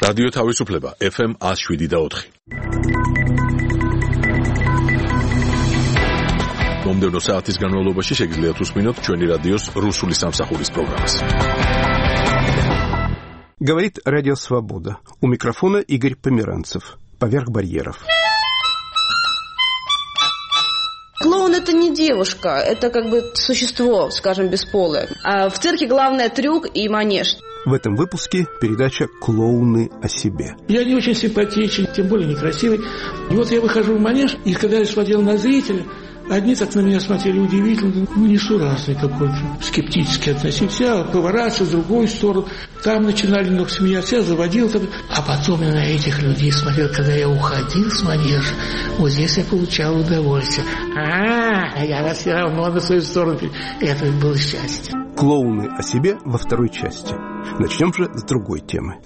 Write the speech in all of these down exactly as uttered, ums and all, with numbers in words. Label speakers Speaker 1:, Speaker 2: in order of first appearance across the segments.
Speaker 1: რადიო თავისუფლება ეფ ემ one oh seven და four. მომდევნო საათის განმავლობაში შეგიძლიათ უსმინოთ ჩვენი რადიოს რუსული სამსახურის პროგრამას.
Speaker 2: Говорит Радио Свобода. У микрофона Игорь Померанцев. Поверх барьеров.
Speaker 3: Клоун — это не девушка, это как бы существо, скажем, бесполое. А в цирке главное трюк и манеж.
Speaker 2: В этом выпуске передача «Клоуны о себе».
Speaker 4: Я не очень симпатичен, тем более некрасивый. И вот я выхожу в манеж, и когда я смотрел на зрителя, одни так на меня смотрели удивительно, ну, несуразный какой-то, скептически относились. Я поворачивался в другую сторону, там начинали много смеяться, я заводил. А потом я на этих людей смотрел, когда я уходил с манежа, вот здесь я получал удовольствие. А, я все равно на свою сторону. Это было счастье.
Speaker 2: «Клоуны о себе» во второй части. Начнем же с другой темы.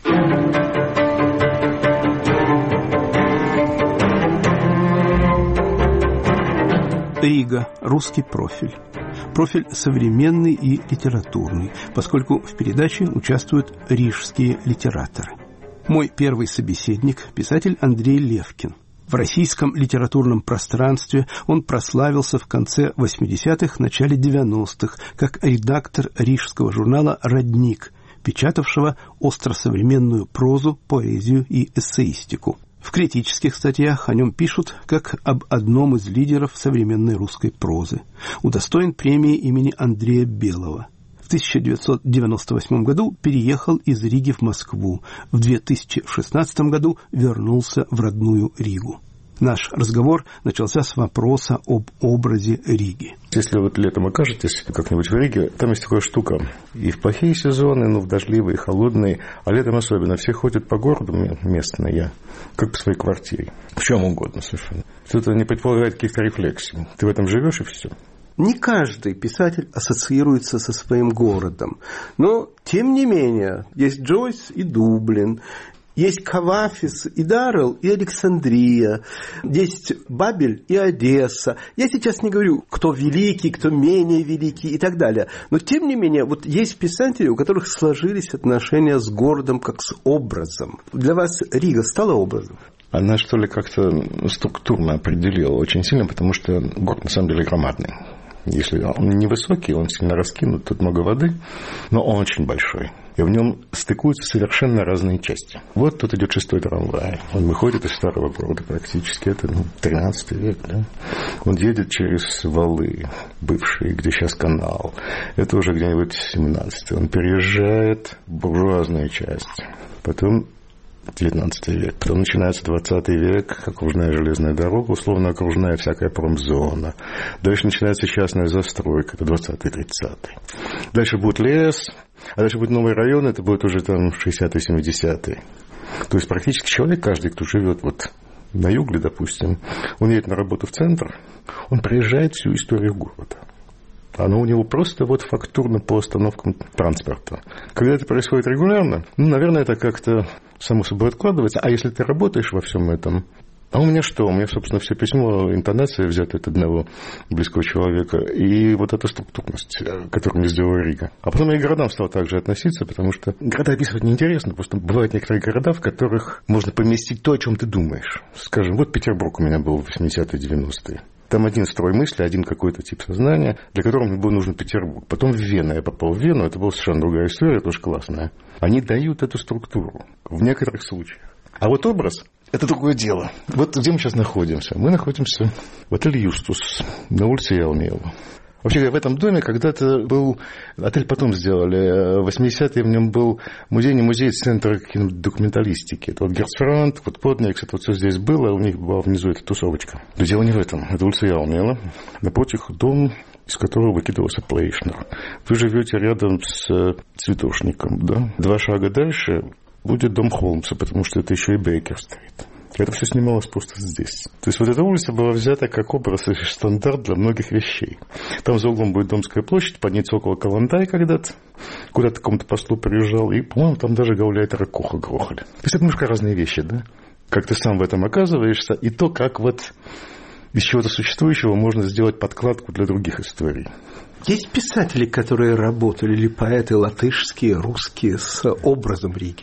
Speaker 2: Рига. Русский профиль. Профиль современный и литературный, поскольку в передаче участвуют рижские литераторы. Мой первый собеседник – писатель Андрей Левкин. В российском литературном пространстве он прославился в конце восьмидесятых, начале девяностых, как редактор рижского журнала «Родник», печатавшего остросовременную прозу, поэзию и эссеистику. В критических статьях о нем пишут как об одном из лидеров современной русской прозы. Удостоен премии имени Андрея Белого. В тысяча девятьсот девяносто восьмом году переехал из Риги в Москву. В две тысячи шестнадцатом году вернулся в родную Ригу. Наш разговор начался с вопроса об образе Риги.
Speaker 5: Если вот летом окажетесь как-нибудь в Риге, там есть такая штука. И в плохие сезоны, ну, в дождливые, холодные, а летом особенно, все ходят по городу местные, как по своей квартире. В чем угодно совершенно. Это не предполагает каких-то рефлексий. Ты в этом живешь и все.
Speaker 2: Не каждый писатель ассоциируется со своим городом. Но, тем не менее, есть Джойс и Дублин, есть Кавафис и Даррелл и Александрия, есть Бабель и Одесса. Я сейчас не говорю, кто великий, кто менее великий и так далее. Но, тем не менее, вот есть писатели, у которых сложились отношения с городом как с образом. Для вас Рига стала образом?
Speaker 5: Она, что ли, как-то структурно определила очень сильно, потому что город, на самом деле, громадный. Если он невысокий, он сильно раскинут, тут много воды, но он очень большой. И в нем стыкуются совершенно разные части. Вот тут идет шестой трамвай. Он выходит из старого города практически. Это ну, тринадцатый век, да? Он едет через валы бывшие, где сейчас канал. Это уже где-нибудь семнадцатый. Он переезжает в буржуазную часть. Потом девятнадцатый век. Потом начинается двадцатый век, окружная железная дорога, условно окружная всякая промзона. Дальше начинается частная застройка, это двадцатый-тридцатый. Дальше будет лес, а дальше будет новый район, это будет уже там шестидесятые-семидесятые. То есть практически человек, каждый, кто живет вот на юге, допустим, он едет на работу в центр, он проезжает всю историю города. Оно у него просто вот фактурно по остановкам транспорта. Когда это происходит регулярно, ну, наверное, это как-то само собой откладывается. А если ты работаешь во всем этом... А у меня что? У меня, собственно, все письмо, интонация взята от одного близкого человека. И вот эта структурность, которую мне сделала Рига. А потом я к городам стал также относиться, потому что города описывать неинтересно. Просто бывают некоторые города, в которых можно поместить то, о чем ты думаешь. Скажем, вот Петербург у меня был в восьмидесятые, девяностые. Там один строй мысли, один какой-то тип сознания, для которого мне был нужен Петербург. Потом в Вену. Я попал в Вену, это была совершенно другая история, тоже классная. Они дают эту структуру в некоторых случаях. А вот образ – это другое дело. Вот где мы сейчас находимся? Мы находимся в отеле «Юстус» на улице Ялмеева. Вообще говоря, в этом доме когда-то был... Отель потом сделали. В восьмидесятые в нем был музей, не музей, центр документалистики. Это вот Герцфрант, вот Подникс, это вот все здесь было. У них была внизу эта тусовочка. Но дело не в этом. Это улица Ялмела. Напротив дом, из которого выкидывался Плейшнер. Вы живете рядом с цветошником, да? Два шага дальше будет дом Холмса, потому что это еще и Бейкер-стрит. Это все снималось просто здесь. То есть вот эта улица была взята как образ и стандарт для многих вещей. Там за углом будет Домская площадь, под ней около Калантай когда-то, куда-то кому-то послу приезжал, и, по-моему, там даже гауляйтера Коха грохали. То есть это немножко разные вещи, да? Как ты сам в этом оказываешься, и то, как вот из чего-то существующего можно сделать подкладку для других историй.
Speaker 2: Есть писатели, которые работали, или поэты латышские, русские, с образом Риги?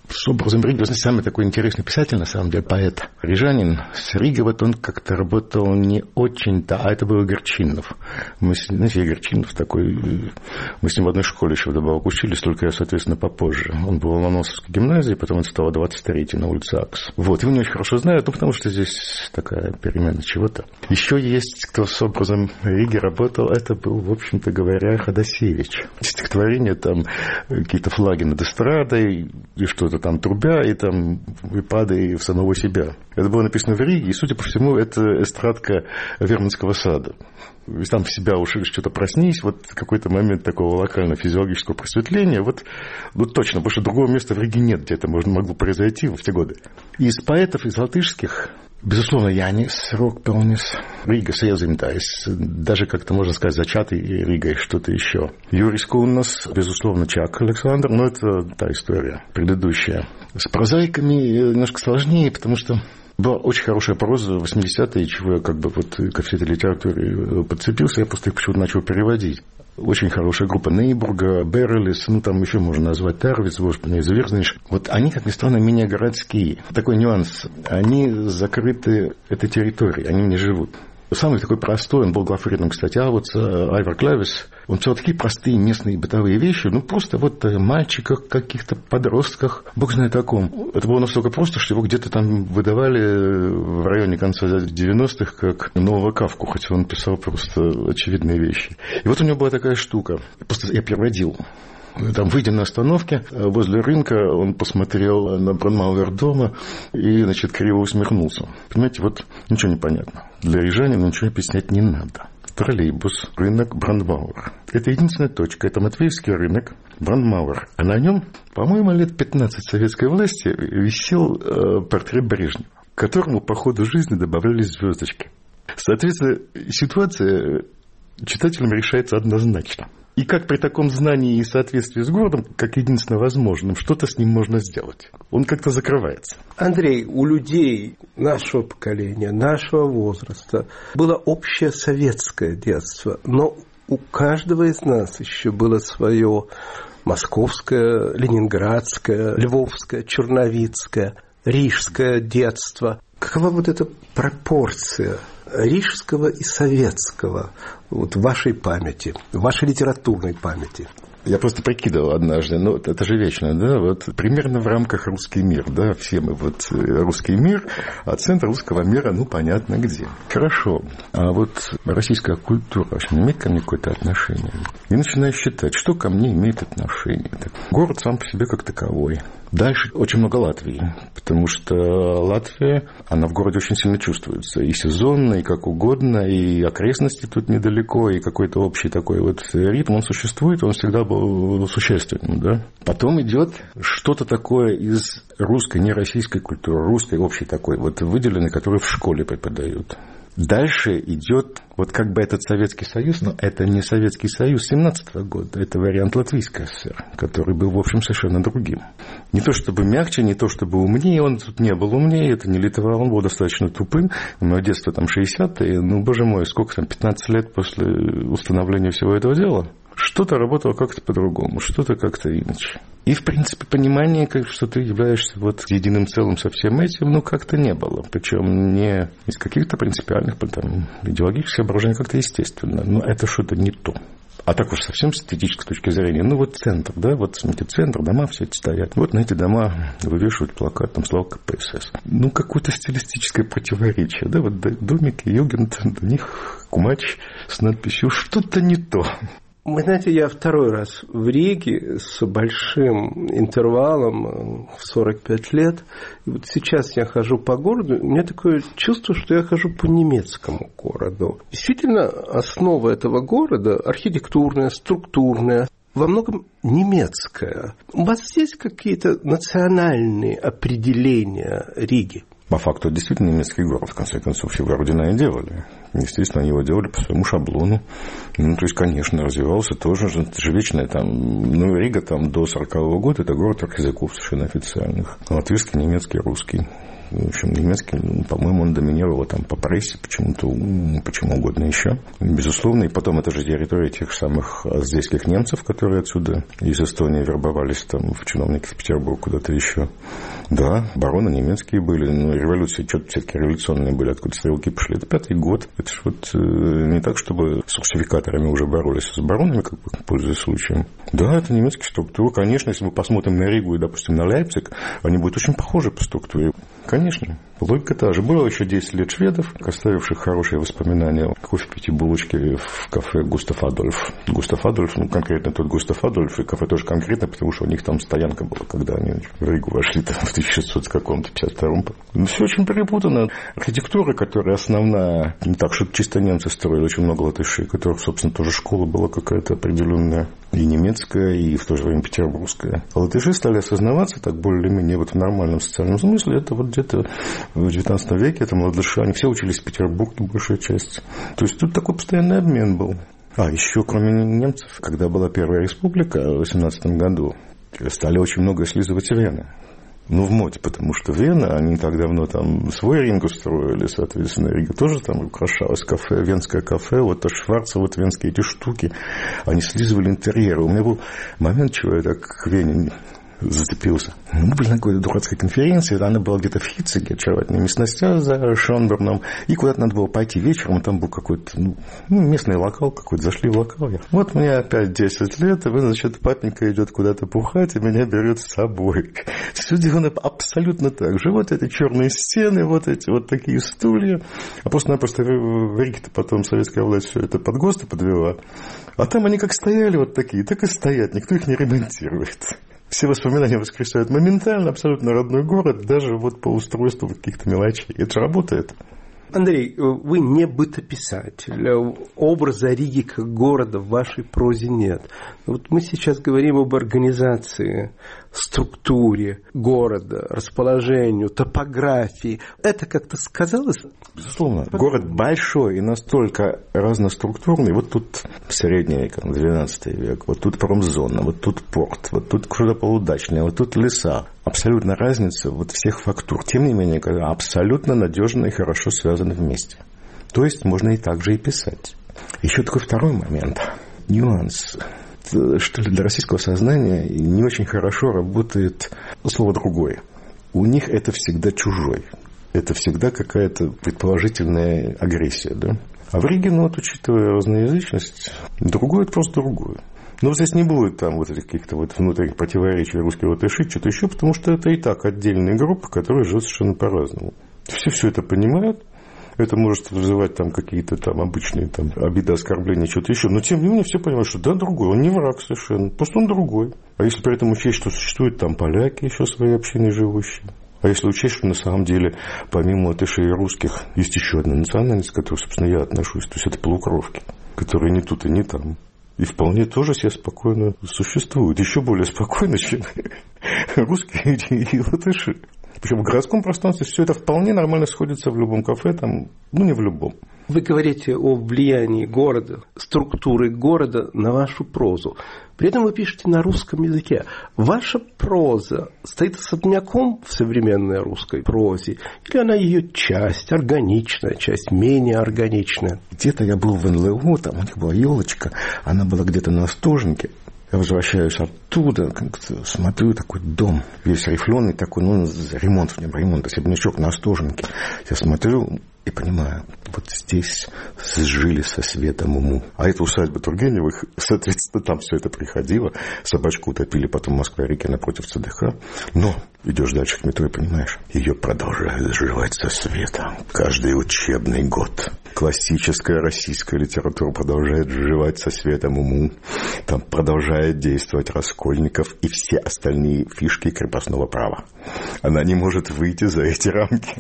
Speaker 5: С образом Риги, знаете, самый такой интересный писатель, на самом деле, поэт, рижанин. С Ригой вот он как-то работал не очень-то, а это был Огорчинов. Мы, знаете, Огорчинов такой, мы с ним в одной школе еще вдобавок учились, только я, соответственно, попозже. Он был в Ломоносовской гимназии, потом он стал двадцать третий на улице Акс. Вот, его не очень хорошо знают, ну, потому что здесь такая перемена чего-то. Еще есть, кто с образом Риги работал, это был, в общем-то говоря, Ходосевич. Стихотворение, там, какие-то флаги над эстрадой, и что-то там трубя, и там и падая в самого себя. Это было написано в Риге, и, судя по всему, это эстрадка Верманского сада. Там в себя уж что-то проснись, вот какой-то момент такого локально-физиологического просветления, вот, вот точно, потому что другого места в Риге нет, где это можно, могло произойти в те годы. Из поэтов, из латышских, безусловно, Янис, Рокпелнис, Рига Сēzimtais, даже как-то можно сказать, зачатый Ригой, что-то еще. Юрис Куннас, безусловно, Чак Александр, но это та история предыдущая. С прозаиками немножко сложнее, потому что была очень хорошая проза в восьмидесятые, чего я как бы вот ко всей этой литературе подцепился, я просто их почему-то начал переводить. Очень хорошая группа Нейбурга, Беррелис, ну там еще можно назвать Тарвиц, Вошпина и Зверзнич. Вот они, как ни странно, менее городские. Такой нюанс. Они закрыты этой территорией, они не живут. Самый такой простой, он был главредом, кстати, а вот Айвар Клавис, он все такие простые местные бытовые вещи, ну просто вот о мальчиках, каких-то подростках, бог знает о ком. Это было настолько просто, что его где-то там выдавали в районе конца девяностых как нового Кавку, хотя он писал просто очевидные вещи. И вот у него была такая штука, просто я переводил. Там, выйдя на остановке, возле рынка, он посмотрел на Бранмауэр дома и, значит, криво усмехнулся. Понимаете, вот ничего не понятно. Для рижанина ничего объяснять не надо. Троллейбус, рынок Брандмауэр. Это единственная точка. Это Матвеевский рынок, Брандмауэр. А на нем, по-моему, лет пятнадцать советской власти висел э, портрет Брежнева, к которому по ходу жизни добавлялись звездочки. Соответственно, ситуация читателям решается однозначно. И как при таком знании и соответствии с городом, как единственно возможным, что-то с ним можно сделать. Он как-то закрывается.
Speaker 2: Андрей, у людей нашего поколения, нашего возраста было общее советское детство, но у каждого из нас еще было свое московское, ленинградское, львовское, черновицкое, рижское детство. Какова вот эта пропорция рижского и советского вот в вашей памяти, в вашей литературной памяти?
Speaker 5: Я просто прикидывал однажды, ну, это же вечно, да, вот примерно в рамках «Русский мир», да, все мы вот «Русский мир», а центр русского мира, ну, понятно где. Хорошо, а вот российская культура вообще имеет ко мне какое-то отношение? И начинаю считать, что ко мне имеет отношение. Город сам по себе как таковой. Дальше очень много Латвии, потому что Латвия, она в городе очень сильно чувствуется. И сезонно, и как угодно, и окрестности тут недалеко, и какой-то общий такой вот ритм, он существует, он всегда был существенным, да. Потом идет что-то такое из русской, не российской культуры, русской общей такой, вот выделенной, которую в школе преподают. Дальше идет вот как бы этот Советский Союз, но это не Советский Союз семнадцатого года, это вариант Латвийской ССР, который был, в общем, совершенно другим. Не то чтобы мягче, не то чтобы умнее, он тут не был умнее, это не Литва, он был достаточно тупым. Мое детство там шестидесятые, ну, боже мой, сколько там, пятнадцать лет после установления всего этого дела. Что-то работало как-то по-другому, что-то как-то иначе. И, в принципе, понимание, что ты являешься вот единым целым со всем этим, ну, как-то не было. Причем не из каких-то принципиальных там, идеологических соображений, как-то естественно. Но это что-то не то. А так уж совсем с эстетической точки зрения. Ну, вот центр, да, вот смотрите, центр, дома все эти стоят. Вот на эти дома вывешивают плакат, там, слава ка пэ эс эс. Ну, какое-то стилистическое противоречие, да, вот домики, югент, до них кумач с надписью «что-то не то».
Speaker 2: Вы знаете, я второй раз в Риге с большим интервалом в сорок пять лет. И вот сейчас я хожу по городу, у меня такое чувство, что я хожу по немецкому городу. Действительно, основа этого города архитектурная, структурная, во многом немецкая. У вас есть какие-то национальные определения Риги?
Speaker 5: По факту, это действительно немецкий город, в конце концов, его ордена и делали. Естественно, они его делали по своему шаблону. Ну, то есть, конечно, развивался тоже, это же вечное там, ну, Рига там до сорокового года, это город языков совершенно официальных. Латвийский, немецкий, русский. В общем, немецкий, ну, по-моему, он доминировал там по прессе, почему-то, почему угодно еще. Безусловно, и потом это же территория тех самых здейских немцев, которые отсюда из Эстонии вербовались там в чиновники в Петербург, куда-то еще. Да, бароны немецкие были, но революции, что-то все-таки революционные были, откуда стрелки пошли. Это пятый год. Это ж вот э, не так, чтобы с русификаторами уже боролись, с баронами, как бы, пользуясь случаем. Да, это немецкие структуры. Конечно, если мы посмотрим на Ригу и, допустим, на Лейпциг, они будут очень похожи по структуре. Конечно. Логика та же. Было еще десять лет шведов, оставивших хорошие воспоминания. Кофе пить и булочки в кафе Густав Адольф. Густав Адольф, ну, конкретно тот Густав Адольф, и кафе тоже конкретно, потому что у них там стоянка была, когда они в Ригу вошли там, в тысяча шестьсот пятьдесят втором. Ну, все очень перепутано. Архитектура, которая основная, не так, что чисто немцы строили, очень много латышей, у которых, собственно, тоже школа была какая-то определенная. И немецкая, и в то же время петербургская. А латыши стали осознаваться так более-менее вот в нормальном социальном смысле. Это вот где-то в девятнадцатом веке, там латыши, они все учились в Петербурге, большая часть. То есть тут такой постоянный обмен был. А еще, кроме немцев, когда была Первая Республика в восемнадцатом году, стали очень много слизывать Вены. Ну, в моде, потому что Вена, они не так давно там свой ринг устроили, соответственно, Рига тоже там украшалась, кафе, венское кафе, вот то Шварца, вот венские эти штуки, они слизывали интерьеры. У меня был момент, чего я так к Вене зацепился. Мы были на какой-то дурацкой конференции, она была где-то в Хитциге, очаровательная местность за Шонберном, и куда-то надо было пойти вечером, и там был какой-то ну, местный локал какой-то, зашли в локал. Я, вот мне опять десять лет, и вы, значит, папенька идет куда-то бухать, и меня берет с собой. Все делано абсолютно так же. Вот эти черные стены, вот эти вот такие стулья. А просто-напросто в Риге-то потом советская власть все это под ГОСТы подвела. А там они как стояли вот такие, так и стоят, никто их не ремонтирует. Все воспоминания воскрешают моментально, абсолютно родной город, даже вот по устройству каких-то мелочей. Это же работает.
Speaker 2: Андрей, вы не бытописатель. Образа Риги как города в вашей прозе нет. Вот мы сейчас говорим об организации, структуре города, расположению, топографии. Это как-то сказалось?
Speaker 5: Безусловно. Город большой и настолько разноструктурный. Вот тут средний век, двенадцатый век, вот тут промзона, вот тут порт, вот тут что-то полудачное, вот тут леса. Абсолютно разница вот всех фактур. Тем не менее, абсолютно надежно и хорошо связаны вместе. То есть можно и так же и писать. Еще такой второй момент. Нюанс. Что ли, для российского сознания не очень хорошо работает слово «другое». У них это всегда чужой. Это всегда какая-то предположительная агрессия, да? А в Риге, ну вот, учитывая разноязычность, другое – это просто другое. Но здесь не будет там вот этих каких-то вот внутренних противоречий русские латыши, что-то еще, потому что это и так отдельные группы, которые живут совершенно по-разному. Все все это понимают. Это может вызывать там какие-то там обычные там обиды, оскорбления, что-то еще. Но тем не менее все понимают, что да, другой, он не враг совершенно, просто он другой. А если при этом учесть, что существуют там поляки еще свои общины живущие, а если учесть, что на самом деле помимо латышей и русских есть еще одна национальность, к которой, собственно, я отношусь, то есть это полукровки, которые не тут и не там. И вполне тоже себе спокойно существуют. Еще более спокойно, чем русские и латыши. Причем в городском пространстве все это вполне нормально сходится в любом кафе, там, ну не в любом.
Speaker 2: Вы говорите о влиянии города, структуры города на вашу прозу. При этом вы пишете на русском языке. Ваша проза стоит особняком в современной русской прозе? Или она ее часть, органичная, часть менее органичная?
Speaker 5: Где-то я был в эн эл о, там у них была елочка, она была где-то на Остоженке. Я возвращаюсь оттуда, смотрю, такой дом, весь рифленый такой, ну, ремонт в нем, ремонт, особнячок на Остоженке. Я смотрю и понимаю, вот здесь сжили со светом уму. А это усадьба Тургеневых, соответственно, там все это приходило. Собачку утопили потом в Москве-реке напротив цэ дэ ха. Но идешь дальше к метро и понимаешь, ее продолжают сживать со светом каждый учебный год. Классическая российская литература продолжает сживать со светом уму. Там продолжает действовать Раскольников и все остальные фишки крепостного права. Она не может выйти за эти рамки.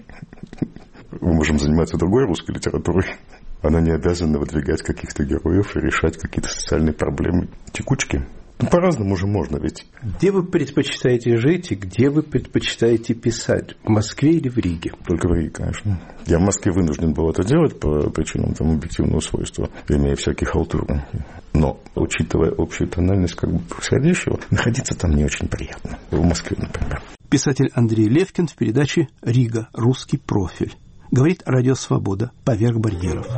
Speaker 5: Мы можем заниматься другой русской литературой. Она не обязана выдвигать каких-то героев и решать какие-то социальные проблемы текучки. Ну, по-разному же можно ведь.
Speaker 2: Где вы предпочитаете жить и где вы предпочитаете писать? В Москве или в Риге?
Speaker 5: Только в Риге, конечно. Я в Москве вынужден был это делать по причинам там объективного свойства, имея всякие халтуры. Но, учитывая общую тональность как бы происходящего, находиться там не очень приятно. В Москве, например.
Speaker 2: Писатель Андрей Левкин в передаче «Рига. Русский профиль». Говорит Радио Свобода. Поверх барьеров.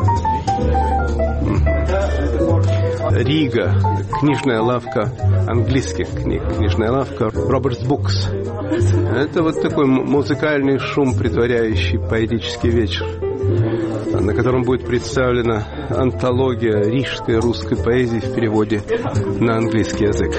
Speaker 6: Рига. Книжная лавка английских книг. Книжная лавка Робертс Букс. Это вот такой музыкальный шум, притворяющий поэтический вечер, на котором будет представлена антология рижской русской поэзии в переводе на английский язык.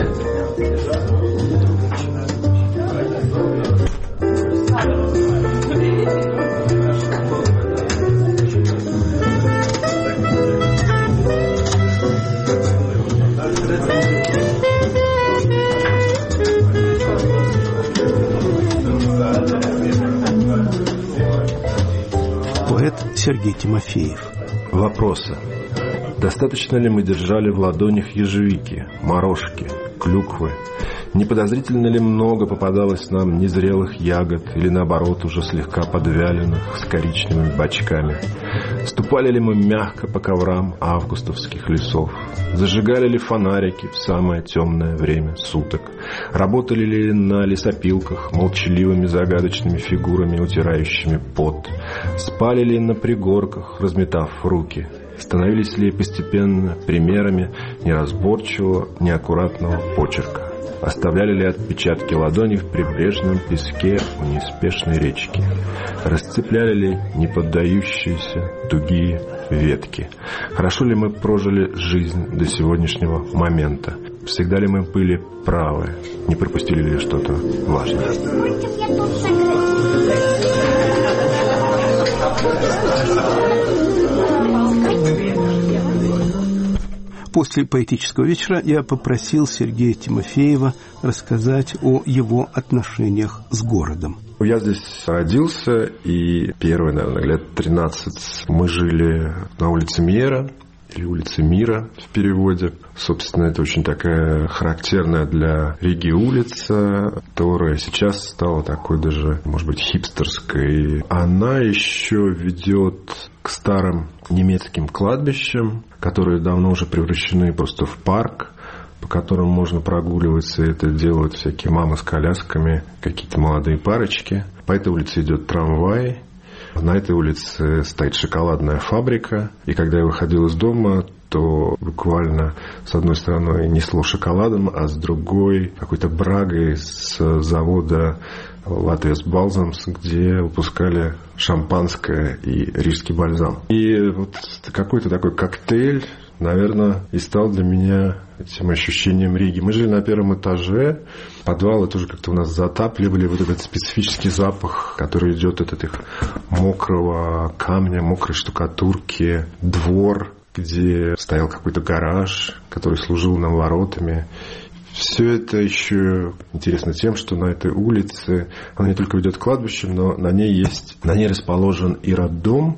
Speaker 2: Сергей Тимофеев.
Speaker 7: Вопросы. Достаточно ли мы держали в ладонях ежевики, морожки, клюквы? Не подозрительно ли много попадалось нам незрелых ягод или, наоборот, уже слегка подвяленных с коричневыми бочками? Ступали ли мы мягко по коврам августовских лесов? Зажигали ли фонарики в самое темное время суток? Работали ли на лесопилках молчаливыми загадочными фигурами, утирающими пот? Спали ли на пригорках, разметав руки? Становились ли постепенно примерами неразборчивого, неаккуратного почерка? Оставляли ли отпечатки ладони в прибрежном песке у неспешной речки? Расцепляли ли неподдающиеся тугие ветки? Хорошо ли мы прожили жизнь до сегодняшнего момента? Всегда ли мы были правы? Не пропустили ли что-то важное?
Speaker 2: После поэтического вечера я попросил Сергея Тимофеева рассказать о его отношениях с городом.
Speaker 7: Я здесь родился, и первые, наверное, лет тринадцать мы жили на улице Мьера, или улице Мира в переводе. Собственно, это очень такая характерная для Риги улица, которая сейчас стала такой даже, может быть, хипстерской. Она еще ведет к старым немецким кладбищам, которые давно уже превращены просто в парк, по которым можно прогуливаться. Это делают всякие мамы с колясками, какие-то молодые парочки. По этой улице идет трамвай. На этой улице стоит шоколадная фабрика. И когда я выходил из дома, то буквально с одной стороны несло шоколадом, а с другой какой-то брагой с завода Латвиас Балзамс, где выпускали шампанское и рижский бальзам. И вот какой-то такой коктейль, наверное, и стал для меня этим ощущением Риги. Мы жили на первом этаже, подвалы тоже как-то у нас затапливали, вот этот специфический запах, который идет от этих мокрого камня, мокрой штукатурки, двор, где стоял какой-то гараж, который служил нам воротами. Все это еще интересно тем, что на этой улице, она не только ведет к кладбищам, но на ней есть, на ней расположен и роддом,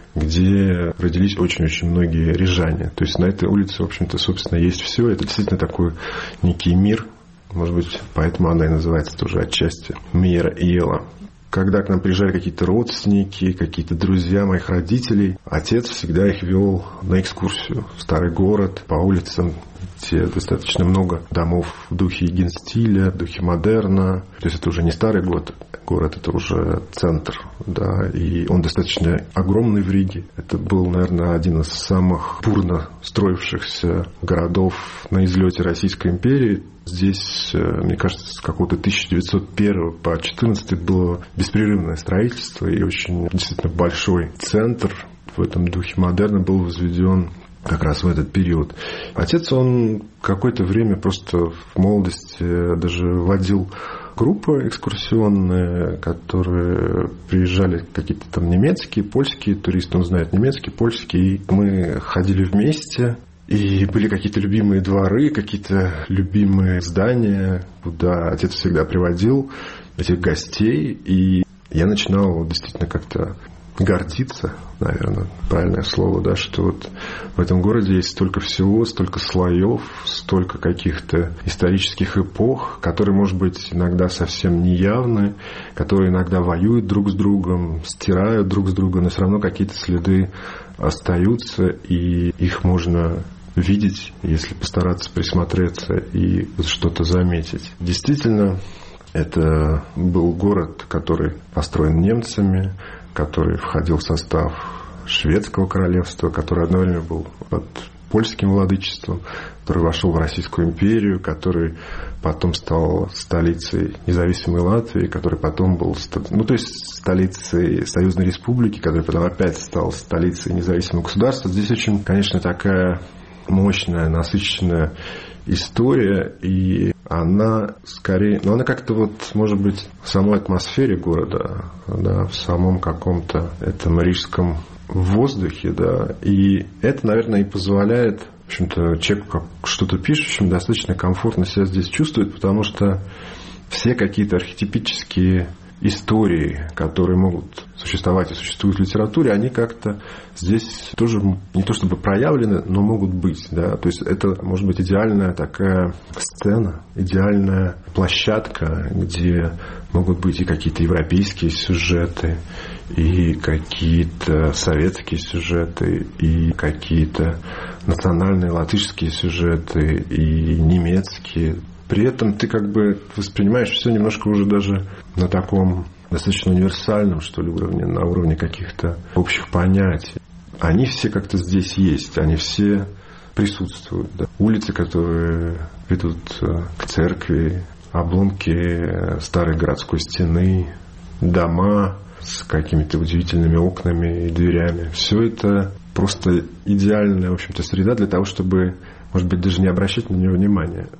Speaker 7: где родились очень-очень многие рижане. То есть на этой улице, в общем-то, собственно, есть все. Это действительно такой некий мир. Может быть, поэтому она и называется тоже отчасти Мира Иела. Когда к нам приезжали какие-то родственники, какие-то друзья моих родителей, отец всегда их вел на экскурсию в старый город, по улицам, где достаточно много домов в духе генстиля, в духе модерна. То есть это уже не старый город, город это уже центр, да, и он достаточно огромный в Риге. Это был, наверное, один из самых бурно строившихся городов на излете Российской империи. Здесь, мне кажется, с какого-то тысяча девятьсот первого по четырнадцатый было беспрерывное строительство, и очень действительно большой центр в этом духе модерна был возведен как раз в этот период. Отец, он какое-то время просто в молодости даже водил группы экскурсионные, которые приезжали какие-то там немецкие, польские туристы, он знает немецкий, польский, и мы ходили вместе. И были какие-то любимые дворы, какие-то любимые здания, куда отец всегда приводил этих гостей. И я начинал действительно как-то гордиться, наверное, правильное слово, да, что вот в этом городе есть столько всего, столько слоев, столько каких-то исторических эпох, которые, может быть, иногда совсем неявны, которые иногда воюют друг с другом, стирают друг с другом, но все равно какие-то следы остаются, и их можно видеть, если постараться присмотреться и что-то заметить. Действительно, Это был город, который построен немцами, который входил в состав Шведского королевства, который одно время был под польским владычеством, который вошел в Российскую империю, который потом стал столицей независимой Латвии, который потом был, ну, то есть столицей Союзной Республики, который потом опять стал столицей независимого государства. Здесь очень, конечно, такая мощная, насыщенная история, и она скорее, ну, она как-то вот, может быть, в самой атмосфере города, да, в самом каком-то этом рижском воздухе, да, и это, наверное, и позволяет, в общем-то, человеку, как что-то пишущему, достаточно комфортно себя здесь чувствовать, потому что все какие-то архетипические истории, которые могут существовать и существуют в литературе, они как-то здесь тоже не то чтобы проявлены, но могут быть, да, то есть это может быть идеальная такая сцена, идеальная площадка, где могут быть и какие-то европейские сюжеты, и какие-то советские сюжеты, и какие-то национальные латышские сюжеты, и немецкие. При этом ты как бы воспринимаешь все немножко уже даже на таком достаточно универсальном, что ли, уровне, на уровне каких-то общих понятий. Они все как-то здесь есть, они все присутствуют. Да. Улицы, которые ведут к церкви, обломки старой городской стены, дома с какими-то удивительными окнами и дверями. Все это просто идеальная, в общем-то, среда для того, чтобы, может быть, даже не обращать на нее внимания.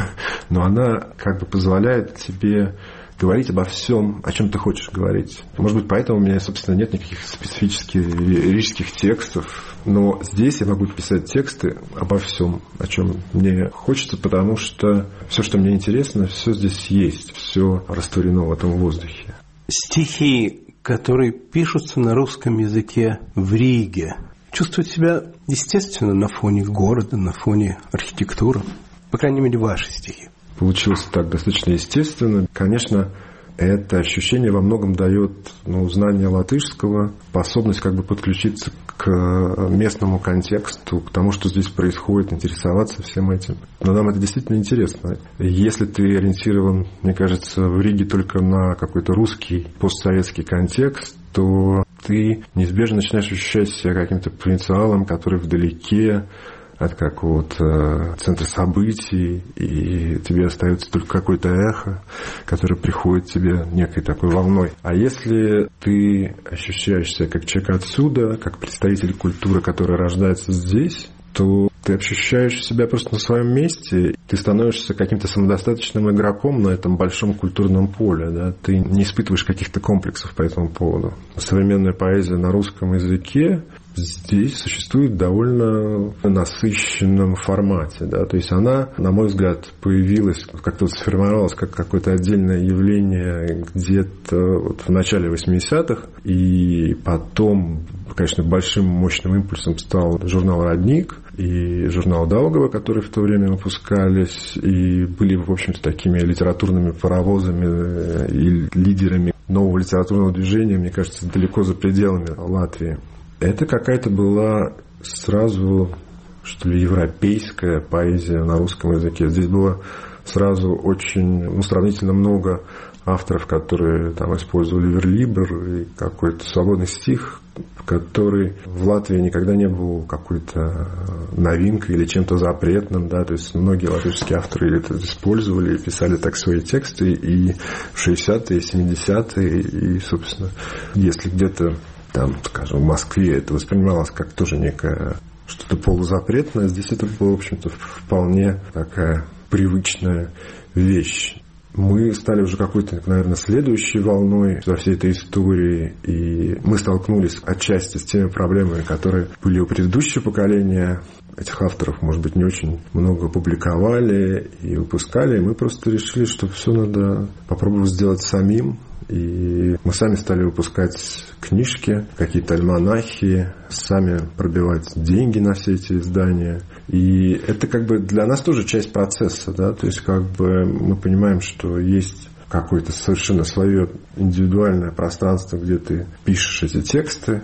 Speaker 7: Но она как бы позволяет тебе говорить обо всем, о чем ты хочешь говорить. Может быть, поэтому у меня, собственно, нет никаких специфических рижских текстов. Но здесь я могу писать тексты обо всем, о чем мне хочется, потому что все, что мне интересно, все здесь есть, все растворено в этом воздухе.
Speaker 2: Стихи, которые пишутся на русском языке в Риге, чувствуют себя естественно на фоне города, на фоне архитектуры. По крайней мере, ваши стихи. Получилось
Speaker 7: так достаточно естественно. Конечно, это ощущение во многом дает, ну, знание латышского, способность как бы подключиться к местному контексту, к тому, что здесь происходит, интересоваться всем этим. Но нам это действительно интересно. Если ты ориентирован, мне кажется, в Риге только на какой-то русский постсоветский контекст, то ты неизбежно начинаешь ощущать себя каким-то провинциалом, который вдалеке от какого-то центра событий, и тебе остается только какое-то эхо, которое приходит тебе некой такой волной. А если ты ощущаешь себя как человек отсюда, как представитель культуры, которая рождается здесь, то ты ощущаешь себя просто на своем месте, ты становишься каким-то самодостаточным игроком на этом большом культурном поле, да? Ты не испытываешь каких-то комплексов по этому поводу. Современная поэзия на русском языке здесь существует в довольно насыщенном формате, да, то есть она, на мой взгляд, появилась, как-то вот сформировалась как какое-то отдельное явление где-то вот в начале восьмидесятых, и потом, конечно, большим мощным импульсом стал журнал «Родник» и журнал «Даугава», которые в то время выпускались и были, в общем-то, такими литературными паровозами и лидерами нового литературного движения, мне кажется, далеко за пределами Латвии. Это какая-то была сразу, что ли, европейская поэзия на русском языке. Здесь было сразу очень, ну, сравнительно много авторов, которые там использовали верлибр и какой-то свободный стих, который в Латвии никогда не был какой-то новинкой или чем-то запретным, да, то есть многие латышские авторы это использовали и писали так свои тексты и в шестидесятые, и семидесятые, и, собственно, если где-то там, скажем, в Москве это воспринималось как тоже некое что-то полузапретное, здесь это было, в общем-то, вполне такая привычная вещь. Мы стали уже какой-то, наверное, следующей волной во всей этой истории, и мы столкнулись отчасти с теми проблемами, которые были у предыдущего поколения. Этих авторов, может быть, не очень много публиковали и выпускали, и мы просто решили, что все надо попробовать сделать самим. И мы сами стали выпускать книжки, какие-то альманахи, сами пробивать деньги на все эти издания. И это как бы для нас тоже часть процесса, да, то есть как бы мы понимаем, что есть какое-то совершенно свое индивидуальное пространство, где ты пишешь эти тексты,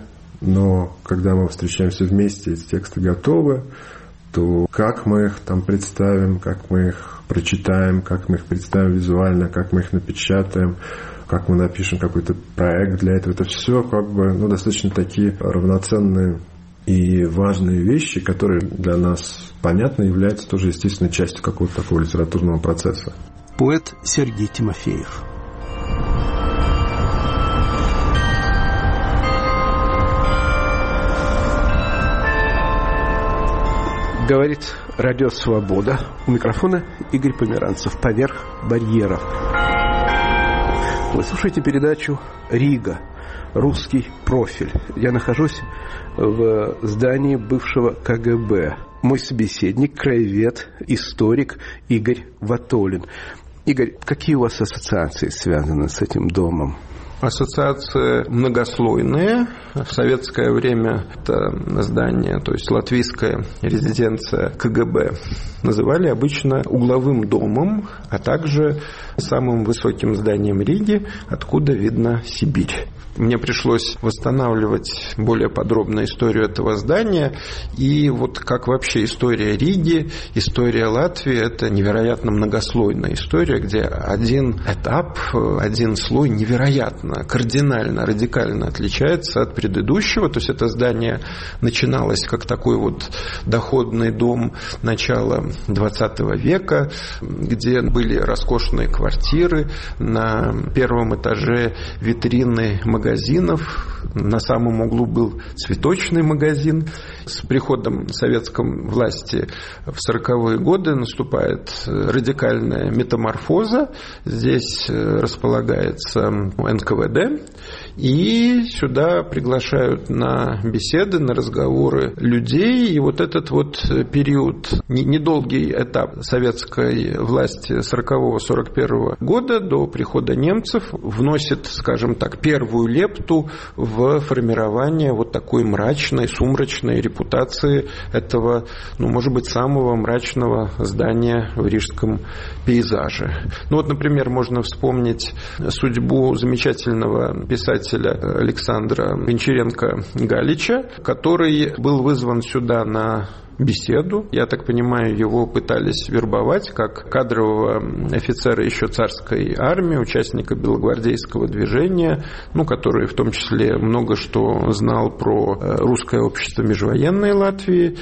Speaker 7: но когда мы встречаемся вместе, эти тексты готовы, то как мы их там представим, как мы их прочитаем, как мы их представим визуально, как мы их напечатаем, как мы напишем какой-то проект для этого. Это все как бы, ну, достаточно такие равноценные и важные вещи, которые для нас понятны, являются тоже естественной частью какого-то такого литературного процесса.
Speaker 2: Поэт Сергей Тимофеев. Говорит Радио Свобода. У микрофона Игорь Померанцев. Поверх барьеров. Вы слушаете передачу «Рига. Русский профиль». Я нахожусь в здании бывшего ка гэ бэ. Мой собеседник, краевед, историк Игорь Ватолин. Игорь, какие у вас ассоциации связаны с этим домом?
Speaker 6: Ассоциации многослойные. В советское время это здание, то есть латвийская резиденция ка гэ бэ, называли обычно угловым домом, а также самым высоким зданием Риги, откуда видно Сибирь. Мне пришлось восстанавливать более подробно историю этого здания. И вот как вообще история Риги, история Латвии – это невероятно многослойная история, где один этап, один слой невероятно, кардинально, радикально отличается от предыдущего. То есть это здание начиналось как такой вот доходный дом начала двадцатого века, где были роскошные квартиры, на первом этаже витрины магазинов, магазинов. На самом углу был цветочный магазин. С приходом советской власти в сороковые годы наступает радикальная метаморфоза. Здесь располагается эн ка вэ дэ. И сюда приглашают на беседы, на разговоры людей. И вот этот вот период, недолгий этап советской власти сорокового сорок первого года до прихода немцев вносит, скажем так, первую лепту в формирование вот такой мрачной, сумрачной репутации этого, ну, может быть, самого мрачного здания в рижском пейзаже. Ну вот, например, можно вспомнить судьбу замечательного писателя Александра Гончаренко-Галича, который был вызван сюда на беседу. Я так понимаю, его пытались вербовать как кадрового офицера еще царской армии, участника белогвардейского движения, ну, который в том числе много что знал про русское общество межвоенной Латвии.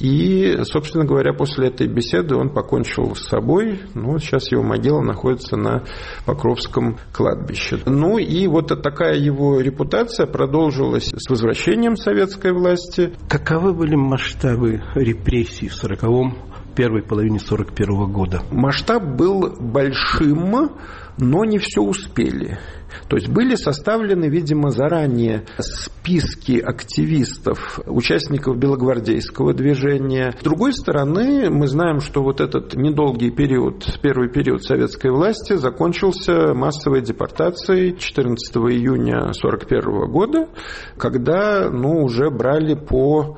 Speaker 6: И, собственно говоря, после этой беседы он покончил с собой. Ну, сейчас его могила находится на Покровском кладбище. Ну, и вот такая его репутация продолжилась с возвращением советской власти.
Speaker 2: Каковы были масштабы репрессий в сороковом, первой половине сорок первого года?
Speaker 6: Масштаб был большим, но не все успели. То есть были составлены, видимо, заранее списки активистов, участников белогвардейского движения. С другой стороны, мы знаем, что вот этот недолгий период, первый период советской власти закончился массовой депортацией четырнадцатого июня сорок первого года, когда, ну, уже брали по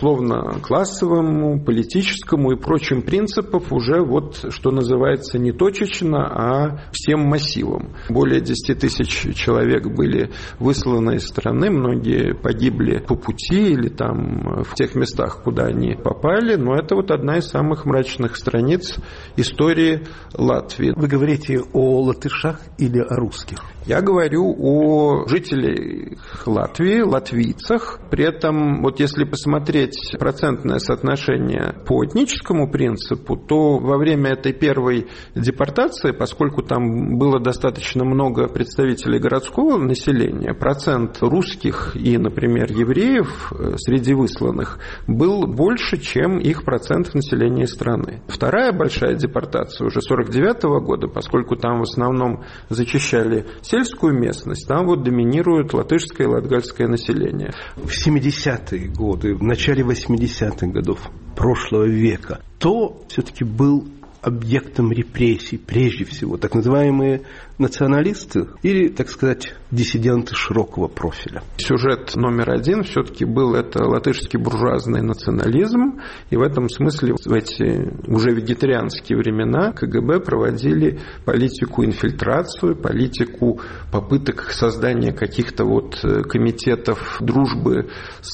Speaker 6: сословно-классовому, политическому и прочим принципам уже вот, что называется, не точечно, а всем массивом. Более десяти тысяч человек были высланы из страны, многие погибли по пути или там в тех местах, куда они попали, но это вот одна из самых мрачных страниц истории Латвии.
Speaker 2: Вы говорите о латышах или о русских?
Speaker 6: Я говорю о жителях Латвии, латвийцах. При этом, вот если посмотреть процентное соотношение по этническому принципу, то во время этой первой депортации, поскольку там было достаточно много представителей городского населения, процент русских и, например, евреев среди высланных был больше, чем их процент в населении страны. Вторая большая депортация уже сорок девятого года, поскольку там в основном зачищали сельскую местность, там вот доминирует латышское и латгальское население.
Speaker 2: В семидесятые годы, в начале восьмидесятых годов прошлого века, то все-таки был объектом репрессий, прежде всего, так называемые националисты или, так сказать, диссиденты широкого профиля.
Speaker 6: Сюжет номер один все-таки был это латышский буржуазный национализм, и в этом смысле в эти уже вегетарианские времена ка гэ бэ проводили политику инфильтрацию, политику попыток создания каких-то вот комитетов дружбы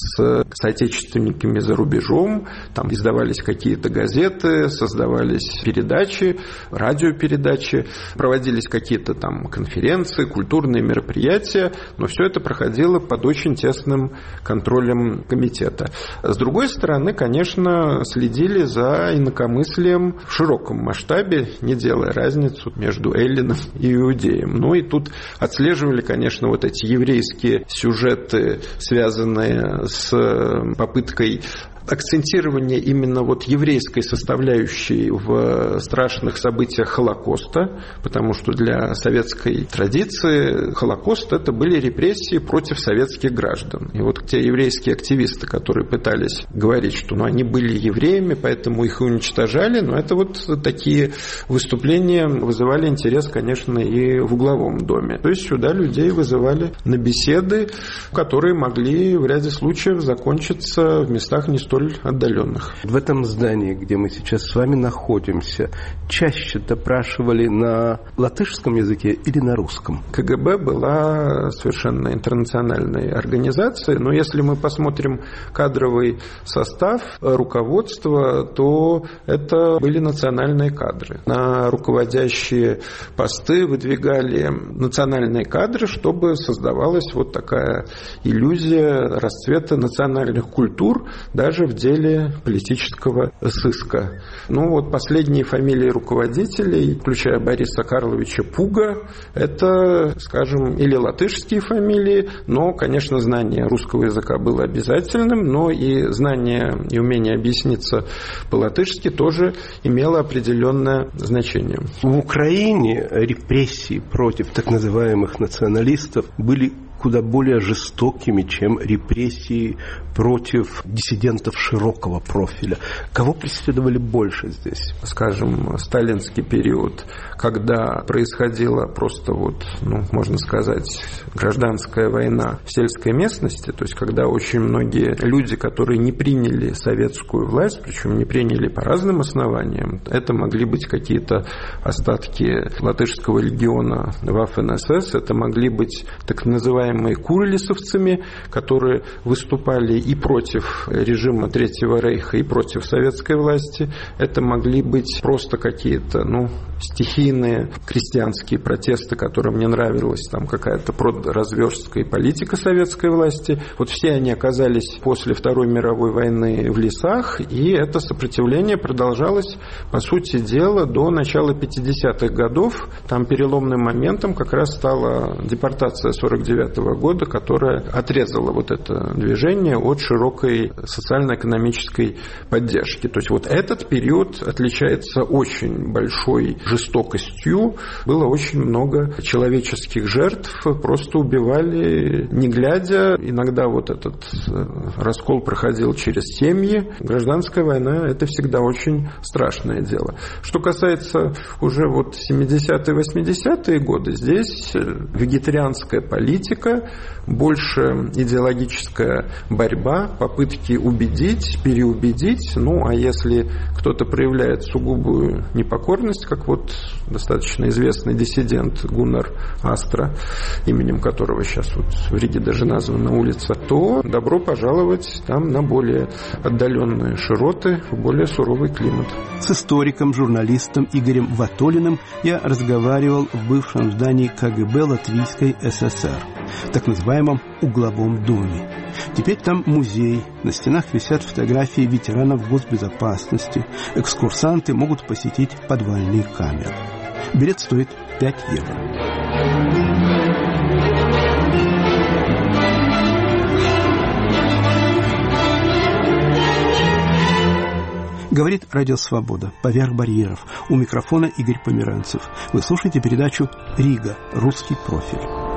Speaker 6: с соотечественниками за рубежом, там издавались какие-то газеты, создавались передачи, радиопередачи, проводились какие-то там конференции, культурные мероприятия, но все это проходило под очень тесным контролем комитета. С другой стороны, конечно, следили за инакомыслием в широком масштабе, не делая разницу между эллином и иудеем. Ну и тут отслеживали, конечно, вот эти еврейские сюжеты, связанные с попыткой акцентирование именно вот еврейской составляющей в страшных событиях Холокоста, потому что для советской традиции Холокост – это были репрессии против советских граждан. И вот те еврейские активисты, которые пытались говорить, что ну, они были евреями, поэтому их уничтожали, но это вот такие выступления вызывали интерес, конечно, и в угловом доме. То есть сюда людей вызывали на беседы, которые могли в ряде случаев закончиться в местах не столь отдаленных.
Speaker 8: В этом здании, где мы сейчас с вами находимся, чаще допрашивали на латышском языке или на русском?
Speaker 6: КГБ была совершенно интернациональной организацией, но если мы посмотрим кадровый состав руководства, то это были национальные кадры. На руководящие посты выдвигали национальные кадры, чтобы создавалась вот такая иллюзия расцвета национальных культур, даже в деле политического сыска. Ну вот последние фамилии руководителей, включая Бориса Карловича Пуга, это, скажем, или латышские фамилии, но, конечно, знание русского языка было обязательным, но и знание и умение объясниться по-латышски тоже имело определенное значение.
Speaker 8: В Украине репрессии против так называемых националистов были куда более жестокими, чем репрессии против диссидентов широкого профиля. Кого преследовали больше здесь?
Speaker 6: Скажем, сталинский период, когда происходила просто вот, ну, можно сказать, гражданская война в сельской местности, то есть когда очень многие люди, которые не приняли советскую власть, причем не приняли по разным основаниям, это могли быть какие-то остатки латышского легиона Waffen-эс эс, это могли быть так называемые курилисовцами, которые выступали и против режима Третьего Рейха, и против советской власти. Это могли быть просто какие-то, ну, стихийные крестьянские протесты, которым не нравилась там какая-то продразверстская политика советской власти. Вот все они оказались после Второй мировой войны в лесах, и это сопротивление продолжалось, по сути дела, до начала пятидесятых годов. Там переломным моментом как раз стала депортация сорок девятого года, которая отрезала вот это движение от широкой социально-экономической поддержки. То есть вот этот период отличается очень большой жестокостью. Было очень много человеческих жертв, просто убивали не глядя. Иногда вот этот раскол проходил через семьи. Гражданская война – это всегда очень страшное дело. Что касается уже вот семидесятые, восьмидесятые годы, здесь вегетарианская политика, больше идеологическая борьба, попытки убедить, переубедить. Ну, а если кто-то проявляет сугубую непокорность, как вот достаточно известный диссидент Гуннар Астра, именем которого сейчас вот в Риге даже названа улица, то добро пожаловать там на более отдаленные широты, в более суровый климат.
Speaker 2: С историком, журналистом Игорем Ватолиным я разговаривал в бывшем здании КГБ Латвийской ССР, так называемом угловом доме. Теперь там музей, на стенах висят фотографии ветеранов госбезопасности, экскурсанты могут посетить подвальные камеры. Билет стоит пять евро. Говорит Радио Свобода. Поверх барьеров. У микрофона Игорь Померанцев. Вы слушаете передачу «Рига. Русский профиль».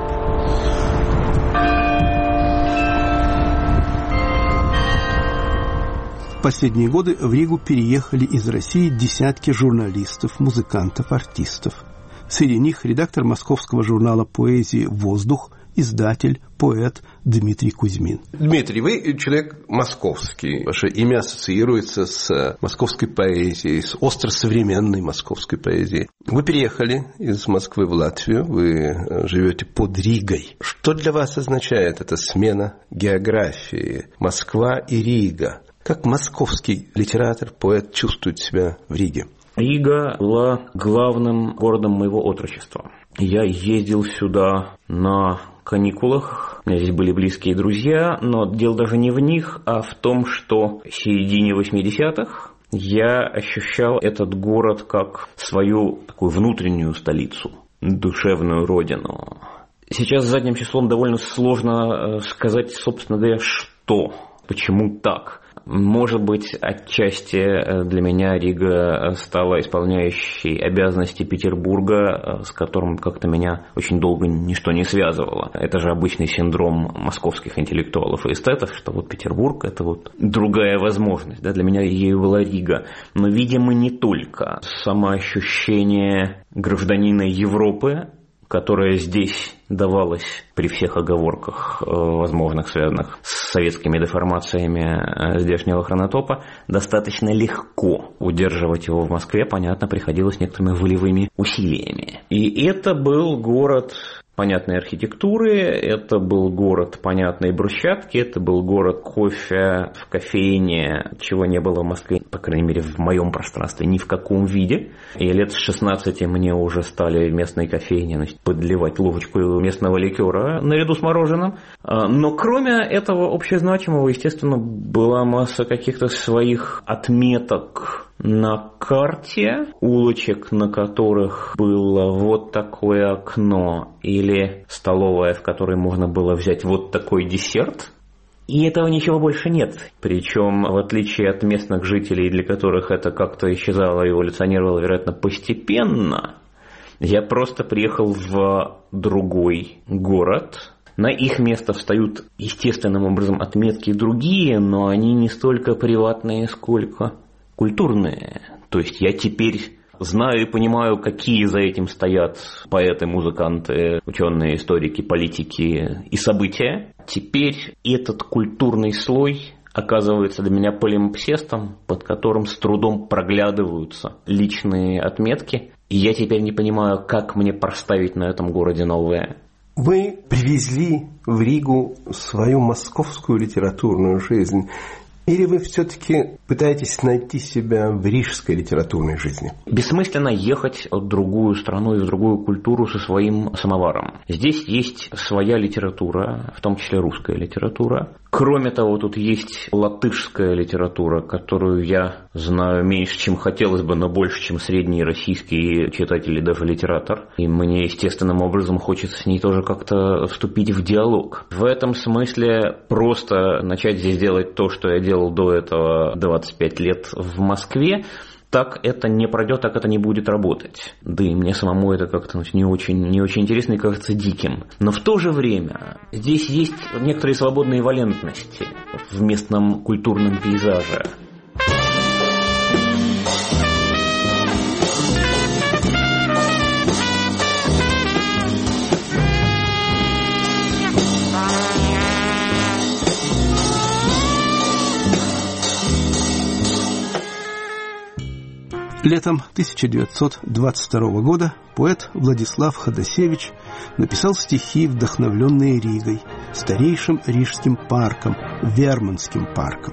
Speaker 2: В последние годы в Ригу переехали из России десятки журналистов, музыкантов, артистов. Среди них редактор московского журнала поэзии «Воздух», издатель, поэт Дмитрий Кузьмин.
Speaker 8: Дмитрий, вы человек московский. Ваше имя ассоциируется с московской поэзией, с остросовременной московской поэзией. Вы переехали из Москвы в Латвию, вы живете под Ригой. Что для вас означает эта смена географии? Москва и Рига. Как московский литератор, поэт чувствует себя в Риге?
Speaker 9: Рига была главным городом моего отрочества. Я ездил сюда на каникулах, у меня здесь были близкие друзья, но дело даже не в них, а в том, что в середине восьмидесятых я ощущал этот город как свою такую внутреннюю столицу, душевную родину. Сейчас задним числом довольно сложно сказать, собственно говоря, что, почему так. Может быть, отчасти для меня Рига стала исполняющей обязанности Петербурга, с которым как-то меня очень долго ничто не связывало. Это же обычный синдром московских интеллектуалов и эстетов, что вот Петербург – это вот другая возможность. Да, для меня ею была Рига. Но, видимо, не только. Самоощущение гражданина Европы, которое здесь давалось при всех оговорках, возможных, связанных с советскими деформациями здешнего хронотопа, достаточно легко. Удерживать его в Москве, понятно, приходилось некоторыми волевыми усилиями. И это был город понятной архитектуры, это был город понятной брусчатки, это был город кофе в кофейне, чего не было в Москве, по крайней мере, в моем пространстве, ни в каком виде. И лет с шестнадцати мне уже стали в местной кофейне, значит, подливать ложечку местного ликера наряду с мороженым. Но кроме этого общезначимого, естественно, была масса каких-то своих отметок на карте, улочек, на которых было вот такое окно, или столовая, в которой можно было взять вот такой десерт. И этого ничего больше нет. Причем, в отличие от местных жителей, для которых это как-то исчезало и эволюционировало, вероятно, постепенно, я просто приехал в другой город. На их место встают естественным образом отметки другие, но они не столько приватные, сколько культурные. То есть я теперь знаю и понимаю, какие за этим стоят поэты, музыканты, ученые, историки, политики и события. Теперь этот культурный слой оказывается для меня полимпсестом, под которым с трудом проглядываются личные отметки. И я теперь не понимаю, как мне проставить на этом городе новое.
Speaker 6: Вы привезли в Ригу свою московскую литературную жизнь. Или вы все-таки пытаетесь найти себя в рижской литературной жизни?
Speaker 9: Бессмысленно ехать в другую страну и в другую культуру со своим самоваром. Здесь есть своя литература, в том числе русская литература. Кроме того, тут есть латышская литература, которую я знаю меньше, чем хотелось бы, но больше, чем средний российский читатель и даже литератор. И мне естественным образом хочется с ней тоже как-то вступить в диалог. В этом смысле просто начать здесь делать то, что я делал до этого двадцать пять лет в Москве, так это не пройдет, так это не будет работать. Да и мне самому это как-то не очень, не очень интересно и кажется диким. Но в то же время здесь есть некоторые свободные валентности в местном культурном пейзаже.
Speaker 2: Летом тысяча девятьсот двадцать второго года поэт Владислав Ходосевич написал стихи, вдохновленные Ригой, старейшим рижским парком, Верманским парком.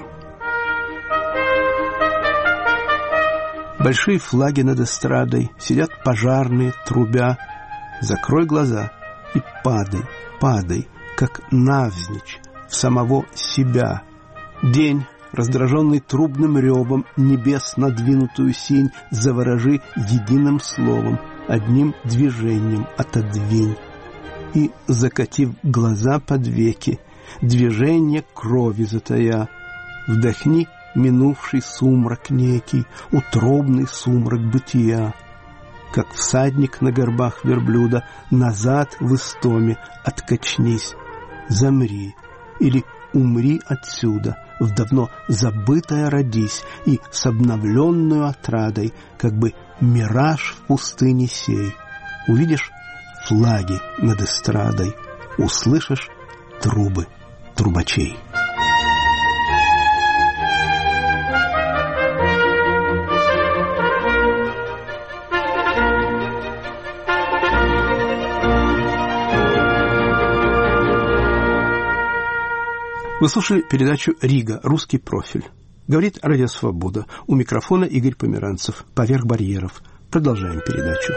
Speaker 2: Большие флаги над эстрадой, сидят пожарные, трубя. Закрой глаза и падай, падай, как навзничь в самого себя. День, раздраженный трубным ревом, небес надвинутую синь заворожи единым словом, одним движением отодвинь. И, закатив глаза под веки, движение крови затая, вдохни минувший сумрак некий, утробный сумрак бытия. Как всадник на горбах верблюда, назад в истоме откачнись, замри или умри отсюда, в давно забытое родись, и с обновленную отрадой, как бы мираж в пустыне сей. Увидишь флаги над эстрадой, услышишь трубы трубачей. Вы слушали передачу «Рига. Русский профиль». Говорит Радио Свобода. У микрофона Игорь Померанцев. Поверх барьеров. Продолжаем передачу.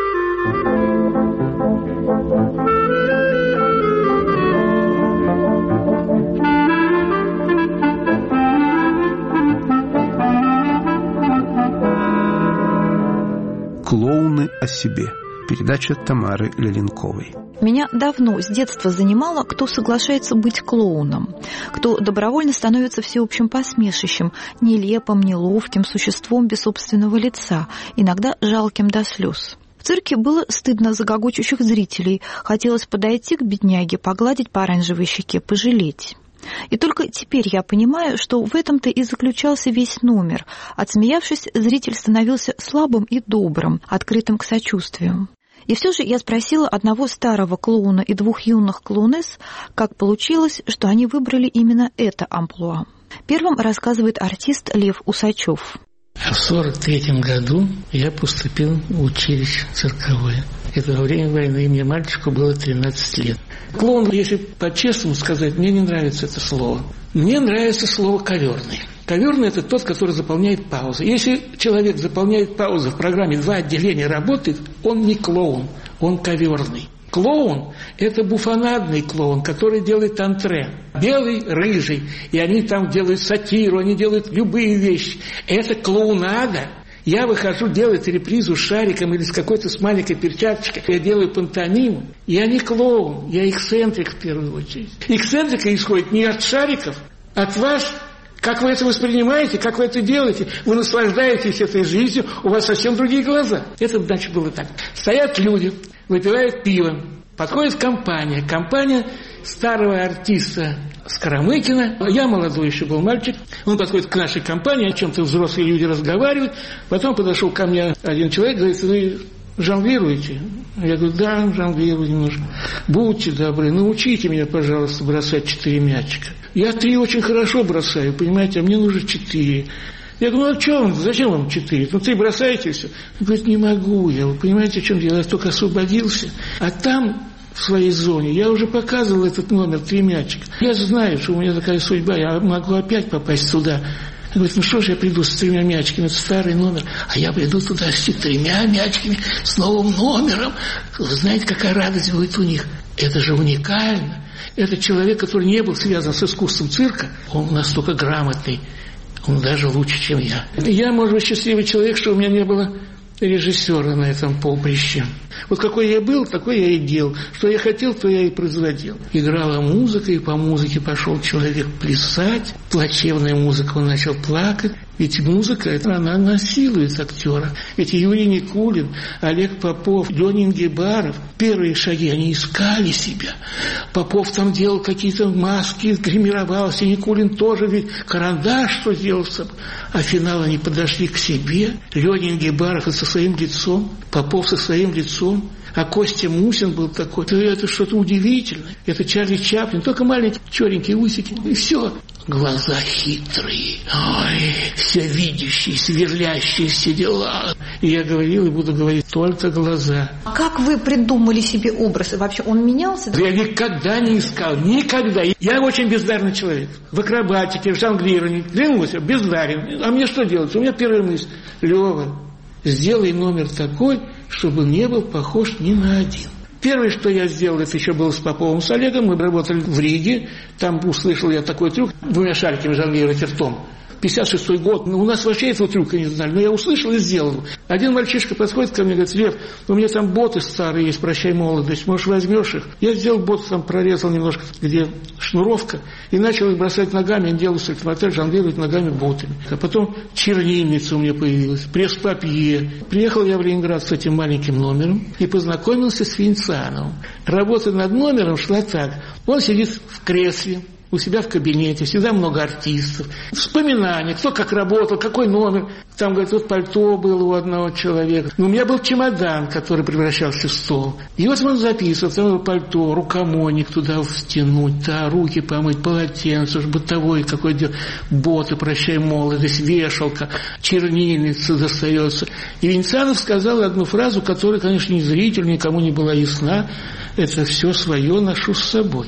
Speaker 2: Клоуны о себе. Передача Тамары Леленковой.
Speaker 10: Меня давно, с детства занимало, кто соглашается быть клоуном, кто добровольно становится всеобщим посмешищем, нелепым, неловким существом без собственного лица, иногда жалким до слез. В цирке было стыдно за гогочущих зрителей, хотелось подойти к бедняге, погладить по оранжевой щеке, пожалеть. И только теперь я понимаю, что в этом-то и заключался весь номер. Отсмеявшись, зритель становился слабым и добрым, открытым к сочувствию. И все же я спросила одного старого клоуна и двух юных клоунесс, как получилось, что они выбрали именно это амплуа. Первым рассказывает артист Лев Усачев.
Speaker 4: В сорок третьем году я поступил в училище цирковое. Это во время войны, мне мальчику было тринадцать лет. Клоун, если по-честному сказать, мне не нравится это слово. Мне нравится слово «коверный». Коверный – это тот, который заполняет паузы. Если человек заполняет паузы в программе «Два отделения» работает, он не клоун, он коверный. Клоун – это буфонадный клоун, который делает антре. Белый, рыжий. И они там делают сатиру, они делают любые вещи. Это клоунада. Я выхожу делать репризу с шариком или с какой-то с маленькой перчаточкой. Я делаю пантомиму. Я не клоун, я эксцентрик в первую очередь. Эксцентрика исходит не от шариков, от вас. Как вы это воспринимаете, как вы это делаете? Вы наслаждаетесь этой жизнью, у вас совсем другие глаза. Это, значит, было так. Стоят люди, выпивают пиво, подходит компания. Компания старого артиста Скоромыкина. Я молодой еще был мальчик. Он подходит к нашей компании, о чем-то взрослые люди разговаривают. Потом подошел ко мне один человек, говорит: вы жонглируете? Я говорю: да, жонглирую немножко. Будьте добры, научите меня, пожалуйста, бросать четыре мячика. Я три очень хорошо бросаю, понимаете, а мне нужно четыре. Я говорю: ну а что вам, зачем вам четыре? Ну ты бросаете все. Он говорит: не могу я, вы понимаете, в чем дело, я только освободился. А там, в своей зоне, я уже показывал этот номер, три мячика. Я знаю, что у меня такая судьба, я могу опять попасть сюда. Он говорит: ну что ж, я приду с тремя мячиками, это старый номер, а я приду туда с четырьмя мячиками, с новым номером. Вы знаете, какая радость будет у них? Это же уникально. Это человек, который не был связан с искусством цирка, он настолько грамотный, он даже лучше, чем я. Я, может быть, счастливый человек, что у меня не было режиссера на этом поприще. Вот какой я был, такой я и делал. Что я хотел, то я и производил. Играла музыка, и по музыке пошел человек плясать. Плачевная музыка, он начал плакать. Ведь музыка, это она насилует актера. Ведь Юрий Никулин, Олег Попов, Леня Ингебаров, первые шаги, они искали себя. Попов там делал какие-то маски, гримировался. Никулин тоже, ведь карандаш что делал с собой. А финал они подошли к себе. Леня Ингебаров со своим лицом, Попов со своим лицом. А Костя Мусин был такой. Это что-то удивительное. Это Чарли Чаплин. Только маленькие черненькие усики. И все. Глаза хитрые. Ой, все видящие, сверлящие, все дела. И я говорил и буду говорить только глаза.
Speaker 10: А как вы придумали себе образ? И вообще он менялся?
Speaker 4: Я никогда не искал. Никогда. Я очень бездарный человек. В акробатике, в жонглировании. Клянусь, бездарен. А мне что делать? У меня первая мысль. Лёва, сделай номер такой, чтобы не был похож ни на один. Первое, что я сделал, это еще было с Поповым, с Олегом. Мы работали в Риге. Там услышал я такой трюк. Двумя шариками жонглировать ртом. пятьдесят шестой год. Ну, у нас вообще этого трюка не знали. Но я услышал и сделал. Один мальчишка подходит ко мне и говорит: Лев, у меня там боты старые есть, прощай молодость. Может, возьмешь их? Я сделал боты, там прорезал немножко, где шнуровка. И начал их бросать ногами. Он делал сальтмотель, жонглировать ногами ботами. А потом чернильница у меня появилась. Пресс-папье. Приехал я в Ленинград с этим маленьким номером. И познакомился с Финцановым. Работа над номером шла так. Он сидит в кресле. У себя в кабинете, всегда много артистов. Вспоминания, кто как работал, какой номер. Там, говорят, вот пальто было у одного человека. Но у меня был чемодан, который превращался в стол. И вот он записывал, там пальто, рукомойник туда втянуть, да, руки помыть, полотенце, уж бытовой какой дело, боты, прощай молодость, вешалка, чернильница достается. И Венецианов сказал одну фразу, которая, конечно, ни зрителю, никому не была ясна. Это все свое ношу с собой.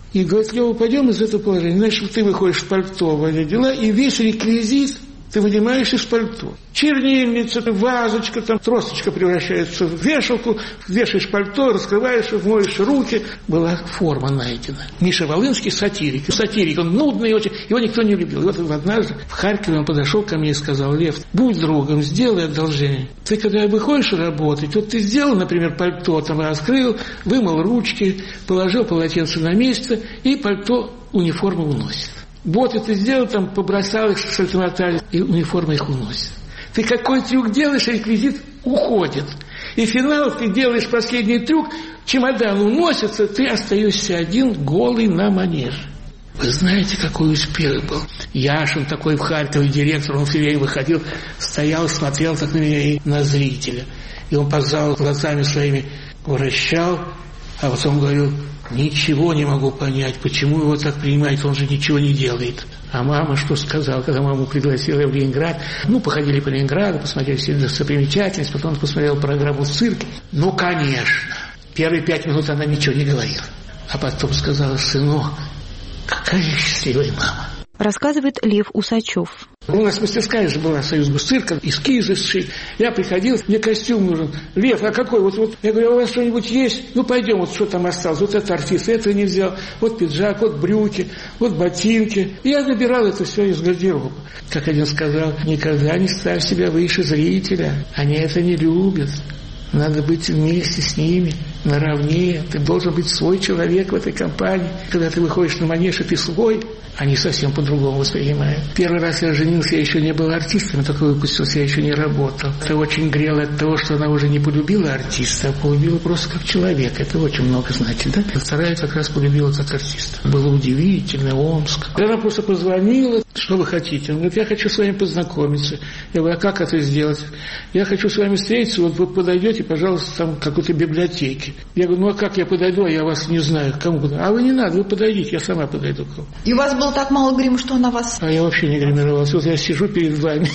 Speaker 4: И говорит: Лёва, пойдем из этого положения. Значит, ты выходишь в пальто, вали дела, и весь реквизит ты вынимаешь из пальто. Чернильница, вазочка, там тросточка превращается в вешалку, вешаешь пальто, раскрываешь, моешь руки. Была форма найдена. Миша Волынский — сатирик. Сатирик, он нудный очень, его никто не любил. И вот однажды в Харькове он подошел ко мне и сказал: Лев, будь другом, сделай одолжение. Ты когда выходишь работать, вот ты сделал, например, пальто, там раскрыл, вымыл ручки, положил полотенце на место, и пальто униформу уносит. Боты ты сделал, там, побросал их, сальтомотали, и униформа их уносит. Ты какой трюк делаешь, реквизит уходит. И финал ты делаешь последний трюк, чемодан уносится, ты остаешься один, голый на манеже. Вы знаете, какой успех был? Яшин такой в Харькове, директор, он все время выходил, стоял, смотрел так на меня и на зрителя. И он по залу глазами своими вращал, а потом говорил: ничего не могу понять, почему его так принимают, он же ничего не делает. А мама что сказала, когда маму пригласила в Ленинград? Ну, походили по Ленинграду, посмотрели все достопримечательности, потом посмотрел программу в цирке. Ну, конечно. Первые пять минут она ничего не говорила. А потом сказала: сынок, какая счастливая мама.
Speaker 10: Рассказывает Лев Усачев.
Speaker 4: У нас мастерская же была Союзгосцирка, эскизы сшить. Я приходил, мне костюм нужен. Лев, а какой? Вот, вот. Я говорю: а у вас что-нибудь есть? Ну, пойдем, вот что там осталось. Вот это артист, этого не взял. Вот пиджак, вот брюки, вот ботинки. И я набирал это все из гардероба. Как один сказал: никогда не ставь себя выше зрителя. Они это не любят. Надо быть вместе с ними, наравне. Ты должен быть свой человек в этой компании. Когда ты выходишь на манеж, и ты свой, они совсем по-другому воспринимают. Первый раз я женился, я еще не был артистом, я только выпустился, я еще не работал. Это очень грело от того, что она уже не полюбила артиста, а полюбила просто как человека. Это очень много значит, да? Вторая как раз полюбила как артиста. Было удивительно, Омск. Она просто позвонила: что вы хотите? Он говорит: я хочу с вами познакомиться. Я говорю: а как это сделать? Я хочу с вами встретиться, вот вы подойдете, пожалуйста, там к какой-то библиотеке. Я говорю: ну а как я подойду, а я вас не знаю, к кому подойду? А вы не надо, вы подойдите, я сама подойду к вам.
Speaker 10: И у вас было так мало грима, что она вас...
Speaker 4: А я вообще не гримировался. Вот я сижу перед вами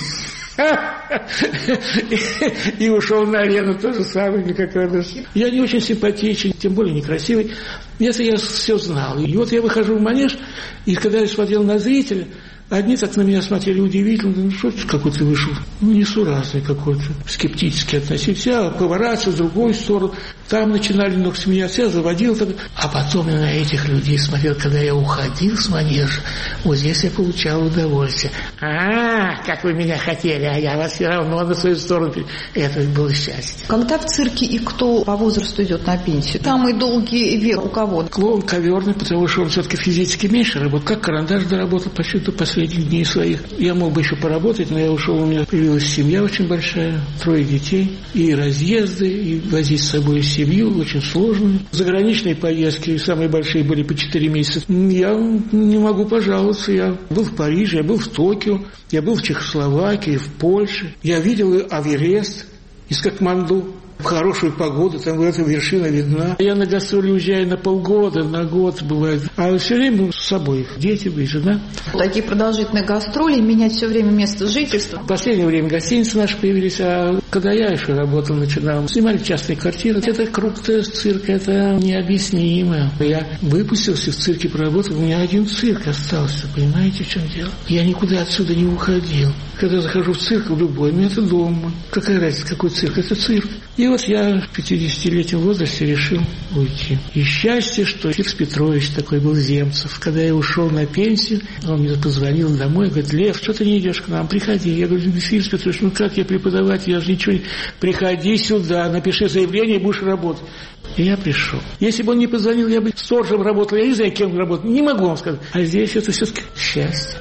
Speaker 4: и ушел на арену, то же самое, как это. Я не очень симпатичен, тем более некрасивый. Это я все знал. И вот я выхожу в манеж, и когда я смотрел на зрителя, одни так на меня смотрели удивительно: ну что какой ты вышел, ну несуразный какой-то, скептически относились. Я поворачивался в другую сторону, там начинали много смеяться, я заводил, а потом я на этих людей смотрел, когда я уходил с манежа, вот здесь я получал удовольствие. А, как вы меня хотели, а я вас все равно на свою сторону. Это было счастье.
Speaker 10: Когда в цирке и кто по возрасту идет на пенсию? Самый долгий век у кого?
Speaker 4: Клоун коверный, потому что он все-таки физически меньше работал, как карандаш доработал почти до последних дней своих. Я мог бы еще поработать, но я ушел, у меня появилась семья очень большая, трое детей, и разъезды, и возить с собой семью очень сложно. Заграничные поездки, самые большие были по четыре месяца. Я не могу пожаловаться. Я был в Париже, я был в Токио, я был в Чехословакии, в Польше. Я видел Эверест из Катманду. В хорошую погоду, там эта вершина видна. Я на гастроли уезжаю на полгода, на год бывает. А все время с собой дети и жена.
Speaker 10: Такие продолжительные гастроли, менять все время место жительства.
Speaker 4: В последнее время гостиницы наши появились, а когда я еще работал, начинал, снимали частные квартиры. Это круто, цирк, это необъяснимо. Я выпустился в цирке, проработал, у меня один цирк остался, понимаете, в чем дело? Я никуда отсюда не уходил. Когда захожу в цирк, в любой, мне это дома. Какая разница, какой цирк? Это цирк. И вот я в пятидесятилетнем возрасте решил уйти. И счастье, что Фикс Петрович такой был, Земцев. Когда я ушел на пенсию, он мне позвонил домой, говорит: Лев, что ты не идешь к нам? Приходи. Я говорю: Фикс Петрович, ну как я преподаватель, я же ничего не... Приходи сюда, напиши заявление и будешь работать. И я пришел. Если бы он не позвонил, я бы сторожем работал, я не знаю, кем работал, не могу вам сказать. А здесь это все-таки счастье.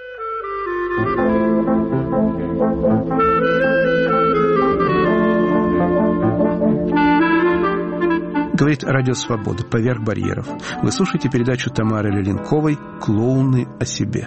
Speaker 2: Говорит Радио Свобода, поверх барьеров. Вы слушаете передачу Тамары Леленковой «Клоуны о себе».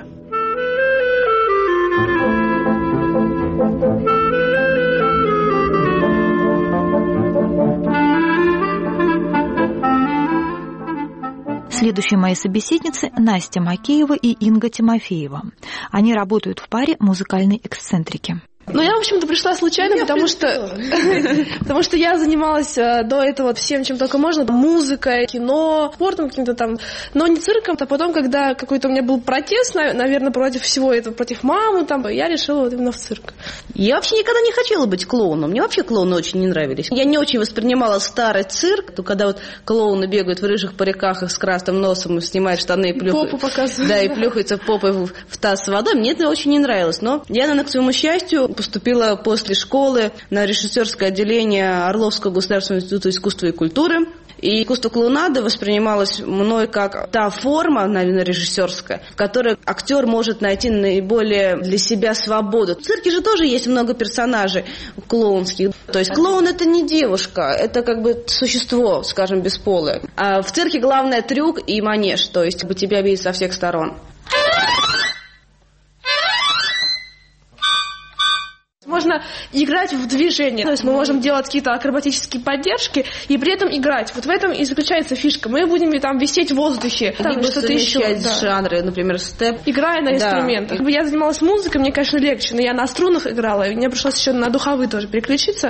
Speaker 10: Следующие мои собеседницы – Настя Макеева и Инга Тимофеева. Они работают в паре музыкальной эксцентрики.
Speaker 11: Ну, я, в общем-то, пришла случайно, потому что, потому что я занималась до этого всем, чем только можно. Музыкой, кино, спортом каким-то там, но не цирком. А потом, когда какой-то у меня был протест, наверное, против всего этого, против мамы, там, я решила вот именно в цирк.
Speaker 3: Я вообще никогда не хотела быть клоуном. Мне вообще клоуны очень не нравились. Я не очень воспринимала старый цирк, то когда вот клоуны бегают в рыжих париках и с красным носом, и снимают штаны и плюхают.
Speaker 11: Попу показывают.
Speaker 3: Да, и плюхаются попой в, в таз с водой. Мне это очень не нравилось. Но я, наверное, к своему счастью, поступила после школы на режиссерское отделение Орловского государственного института искусства и культуры. И искусство клоунады воспринималось мной как та форма, наверное, режиссерская, в которой актер может найти наиболее для себя свободу. В цирке же тоже есть много персонажей клоунских. То есть клоун — это не девушка, это как бы существо, скажем, бесполое. А в цирке главное трюк и манеж, то есть тебя видят со всех сторон.
Speaker 11: Можно играть в движение, то есть мы можем делать какие-то акробатические поддержки и при этом играть. Вот в этом и заключается фишка. Мы будем там висеть в воздухе, там что-то еще.
Speaker 3: Да. Жанры, например, степ.
Speaker 11: Играя на инструментах. Да. Я занималась музыкой, мне, конечно, легче, но я на струнах играла, и мне пришлось еще на духовые тоже переключиться.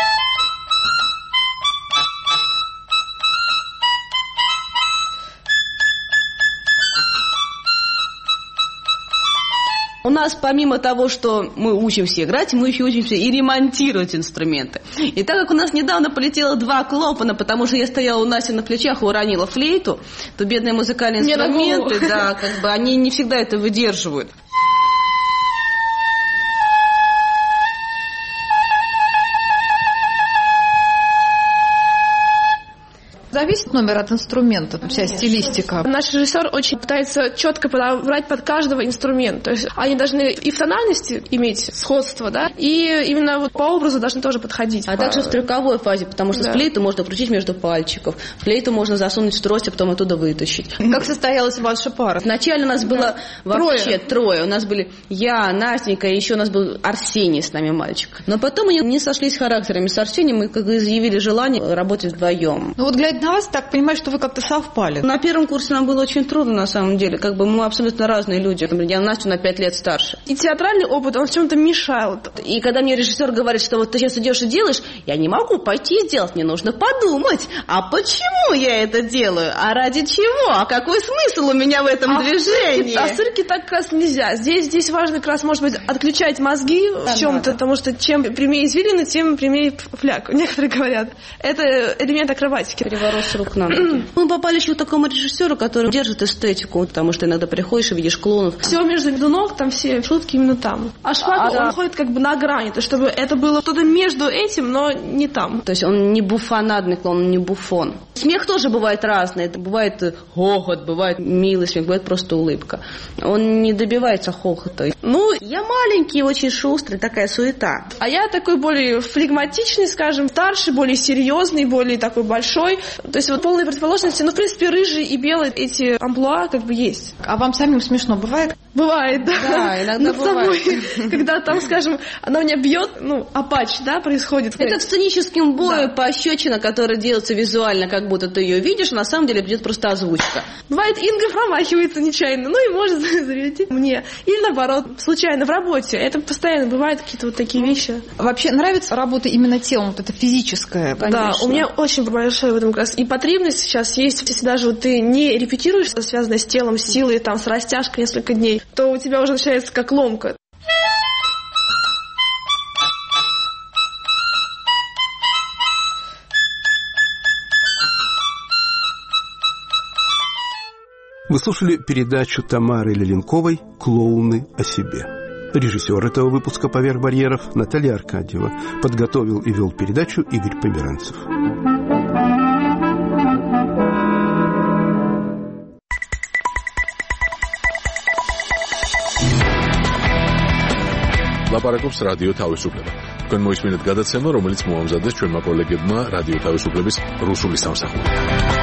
Speaker 3: У нас помимо того, что мы учимся играть, мы еще учимся и ремонтировать инструменты. И так как у нас недавно полетело два клапана, потому что я стояла у Наси на плечах и уронила флейту, то бедные музыкальные инструменты, да, как бы они не всегда это выдерживают.
Speaker 10: Зависит номер от инструмента, вся стилистика.
Speaker 11: Наш режиссер очень пытается четко подобрать под каждого инструмент. То есть они должны и в тональности иметь сходство, да, и именно вот по образу должны тоже подходить.
Speaker 3: А также в трюковой фазе, потому что да. флейту можно крутить между пальчиков, флейту можно засунуть в трость, а потом оттуда вытащить.
Speaker 10: Как состоялась ваша пара?
Speaker 3: Вначале у нас было да. вообще трое. трое. У нас были я, Настенька, и еще у нас был Арсений с нами мальчик. Но потом мы не сошлись характерами с Арсением, мы как бы изъявили желание работать вдвоем.
Speaker 10: Ну вот глядя на вас, так понимаю, что вы как-то совпали.
Speaker 3: На первом курсе нам было очень трудно, на самом деле. Как бы мы абсолютно разные люди. Я Настю на пять лет старше.
Speaker 11: И театральный опыт, он в чем-то мешал.
Speaker 3: И когда мне режиссер говорит, что вот ты сейчас идешь и делаешь, я не могу пойти и сделать. Мне нужно подумать, а почему я это делаю? А ради чего? А какой смысл у меня в этом а движении?
Speaker 11: А в цирке так как раз нельзя. Здесь, здесь важно как раз, может быть, отключать мозги да, в чем-то, да. потому что чем прямее извилины, тем прямее фляг. Некоторые говорят. Это элемент акробатики.
Speaker 3: Переворот с рук на ноги. Мы попали еще к такому режиссеру, который держит эстетику, потому что иногда приходишь и видишь клоунов.
Speaker 11: Все между ног, там все шутки именно там. А Шпак, а, он да. ходит как бы на грани, то чтобы это было что-то между этим, но не там.
Speaker 3: То есть он не буфонадный клоун, он не буфон. Смех тоже бывает разный. Это бывает хохот, бывает милый смех, бывает просто улыбка. Он не добивается хохота. Ну, я маленький, очень шустрый, такая суета.
Speaker 11: А я такой более флегматичный, скажем, старший, более серьезный, более такой большой. То есть вот полные противоположности. Ну, в принципе, рыжий и белый эти амплуа как бы есть.
Speaker 10: А вам самим смешно бывает?
Speaker 11: Бывает, да.
Speaker 3: Да, иногда бывает.
Speaker 11: Когда там, скажем, она меня бьет, ну, апач, да, происходит.
Speaker 3: Это в сценическом бою да. пощечина, которая делается визуально, как будто ты ее видишь, на самом деле идет просто озвучка.
Speaker 11: Бывает, Инга промахивается нечаянно, ну и может залететь мне. Или наоборот, случайно в работе. Это постоянно бывают какие-то вот такие вещи.
Speaker 10: Вообще нравится работа именно телом, вот это физическое?
Speaker 11: Да, у меня очень большая в этом как раз и потребность сейчас есть. Если даже вот ты не репетируешь, что связано с телом, с силой, там, с растяжкой несколько дней, то у тебя уже начинается как ломка.
Speaker 2: Вы слушали передачу Тамары Леленковой «Клоуны о себе». Режиссер этого выпуска «Поверх барьеров» Наталья Аркадьева. Подготовил и вел передачу Игорь Померанцев.
Speaker 1: ლაპარაკობს რადიო თავისუფლება. თქვენ მოისმინეთ გადაცემა, რომელიც მოამზადეს ჩვენმა კოლეგებმა რადიო თავისუფლების რუსული სამსახურიდან.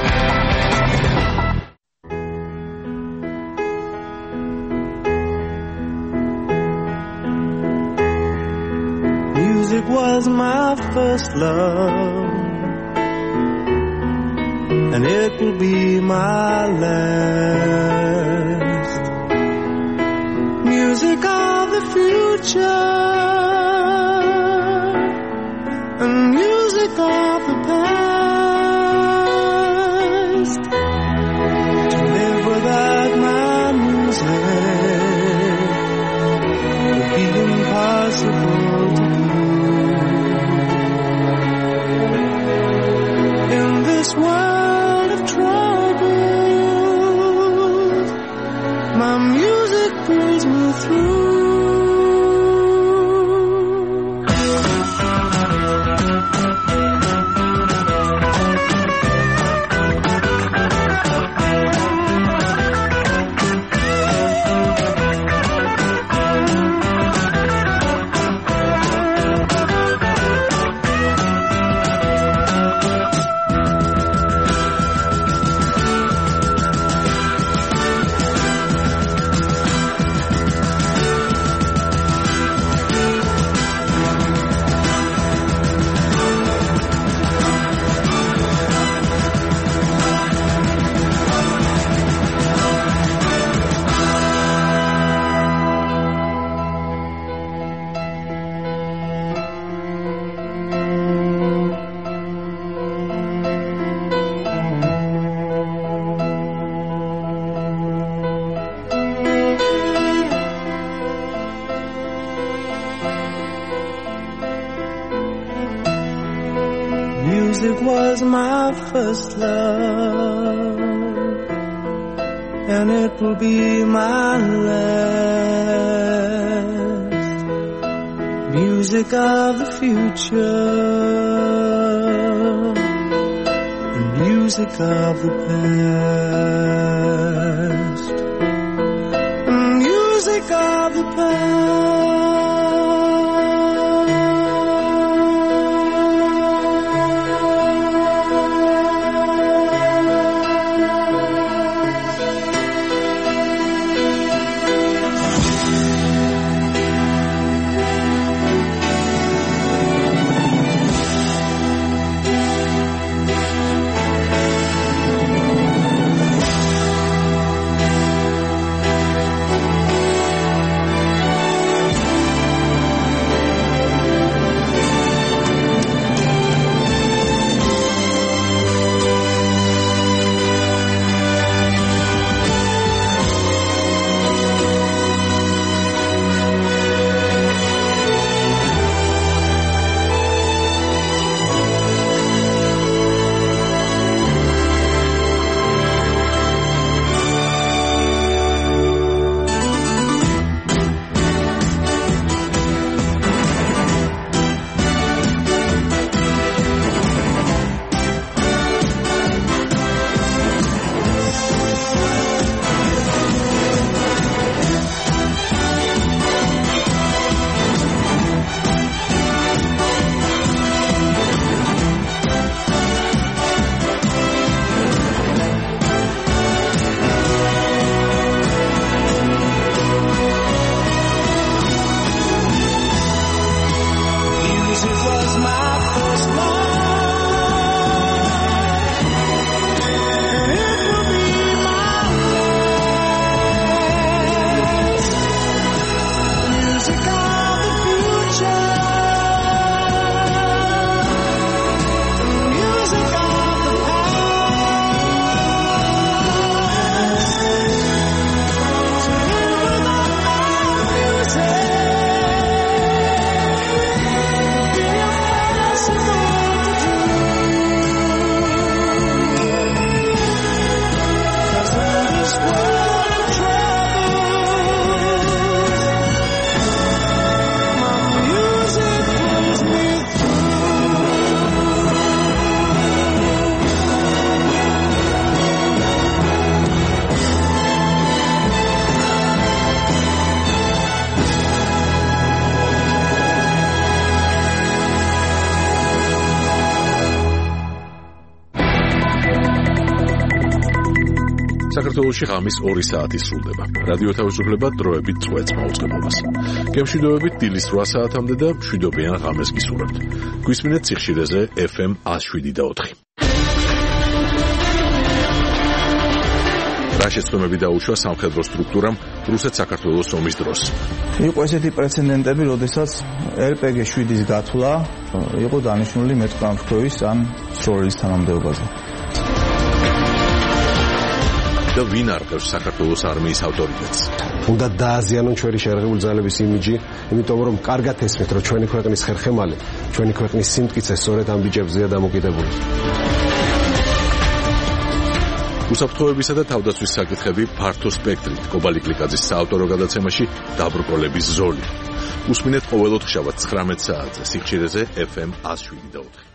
Speaker 12: Music was my first love, and it will be my last. Music of the future, music of the past. To live without my music would be impossible to do. In this world of troubles, my music pulls me through. Music was my first love, and it will be my last. Music of the future, and music of the past, and music of the past.
Speaker 1: საქართველოში ღამის ორი საათი სრულდება. რადიო თავისუფლება დროებით წვეთს მაუწყებლობას. გემშვიდობებით დილის რვა საათამდე და მშვიდობიან ღამეს გისურვებთ. გვისმინეთ ციხშირეზე ეფ ემ one oh seven და four. რა შეცდომები დაუშვა სამხედრო სტრუქტურამ რუსეთ-საქართველოს ომის დროს.
Speaker 13: იყო ესეთი პრეცედენტები, როდესაც ელ პე გი შვიდის გათვლა იყო დანიშნული მეტყამფრქვევის ან სროლის თანამდებობაზე.
Speaker 1: და ვინ არყევს საქართველოს არმიის ავტორიტეტს?
Speaker 14: უნდა დააზიანონ ჩვენი შერეღებული ძალების იმიჯი, იმიტომ რომ კარგად ესმით, რომ ჩვენი ქვეყნის ხერხემალი, ჩვენი ქვეყნის სიმტკიცე სწორედ ამ ბიჭებზეა დამოკიდებული.
Speaker 1: უსაფრთხოებისა და თავდაცვის საკითხები ფართო სპექტრით კობალი კლიკაძის საავტორო გადაცემაში დაბრკოლების ზოლი. უსმინეთ ყოველდღე ცხრამეტ საათზე სიხშირეზე ეფ ემ ათს შვიდი და ოთხი.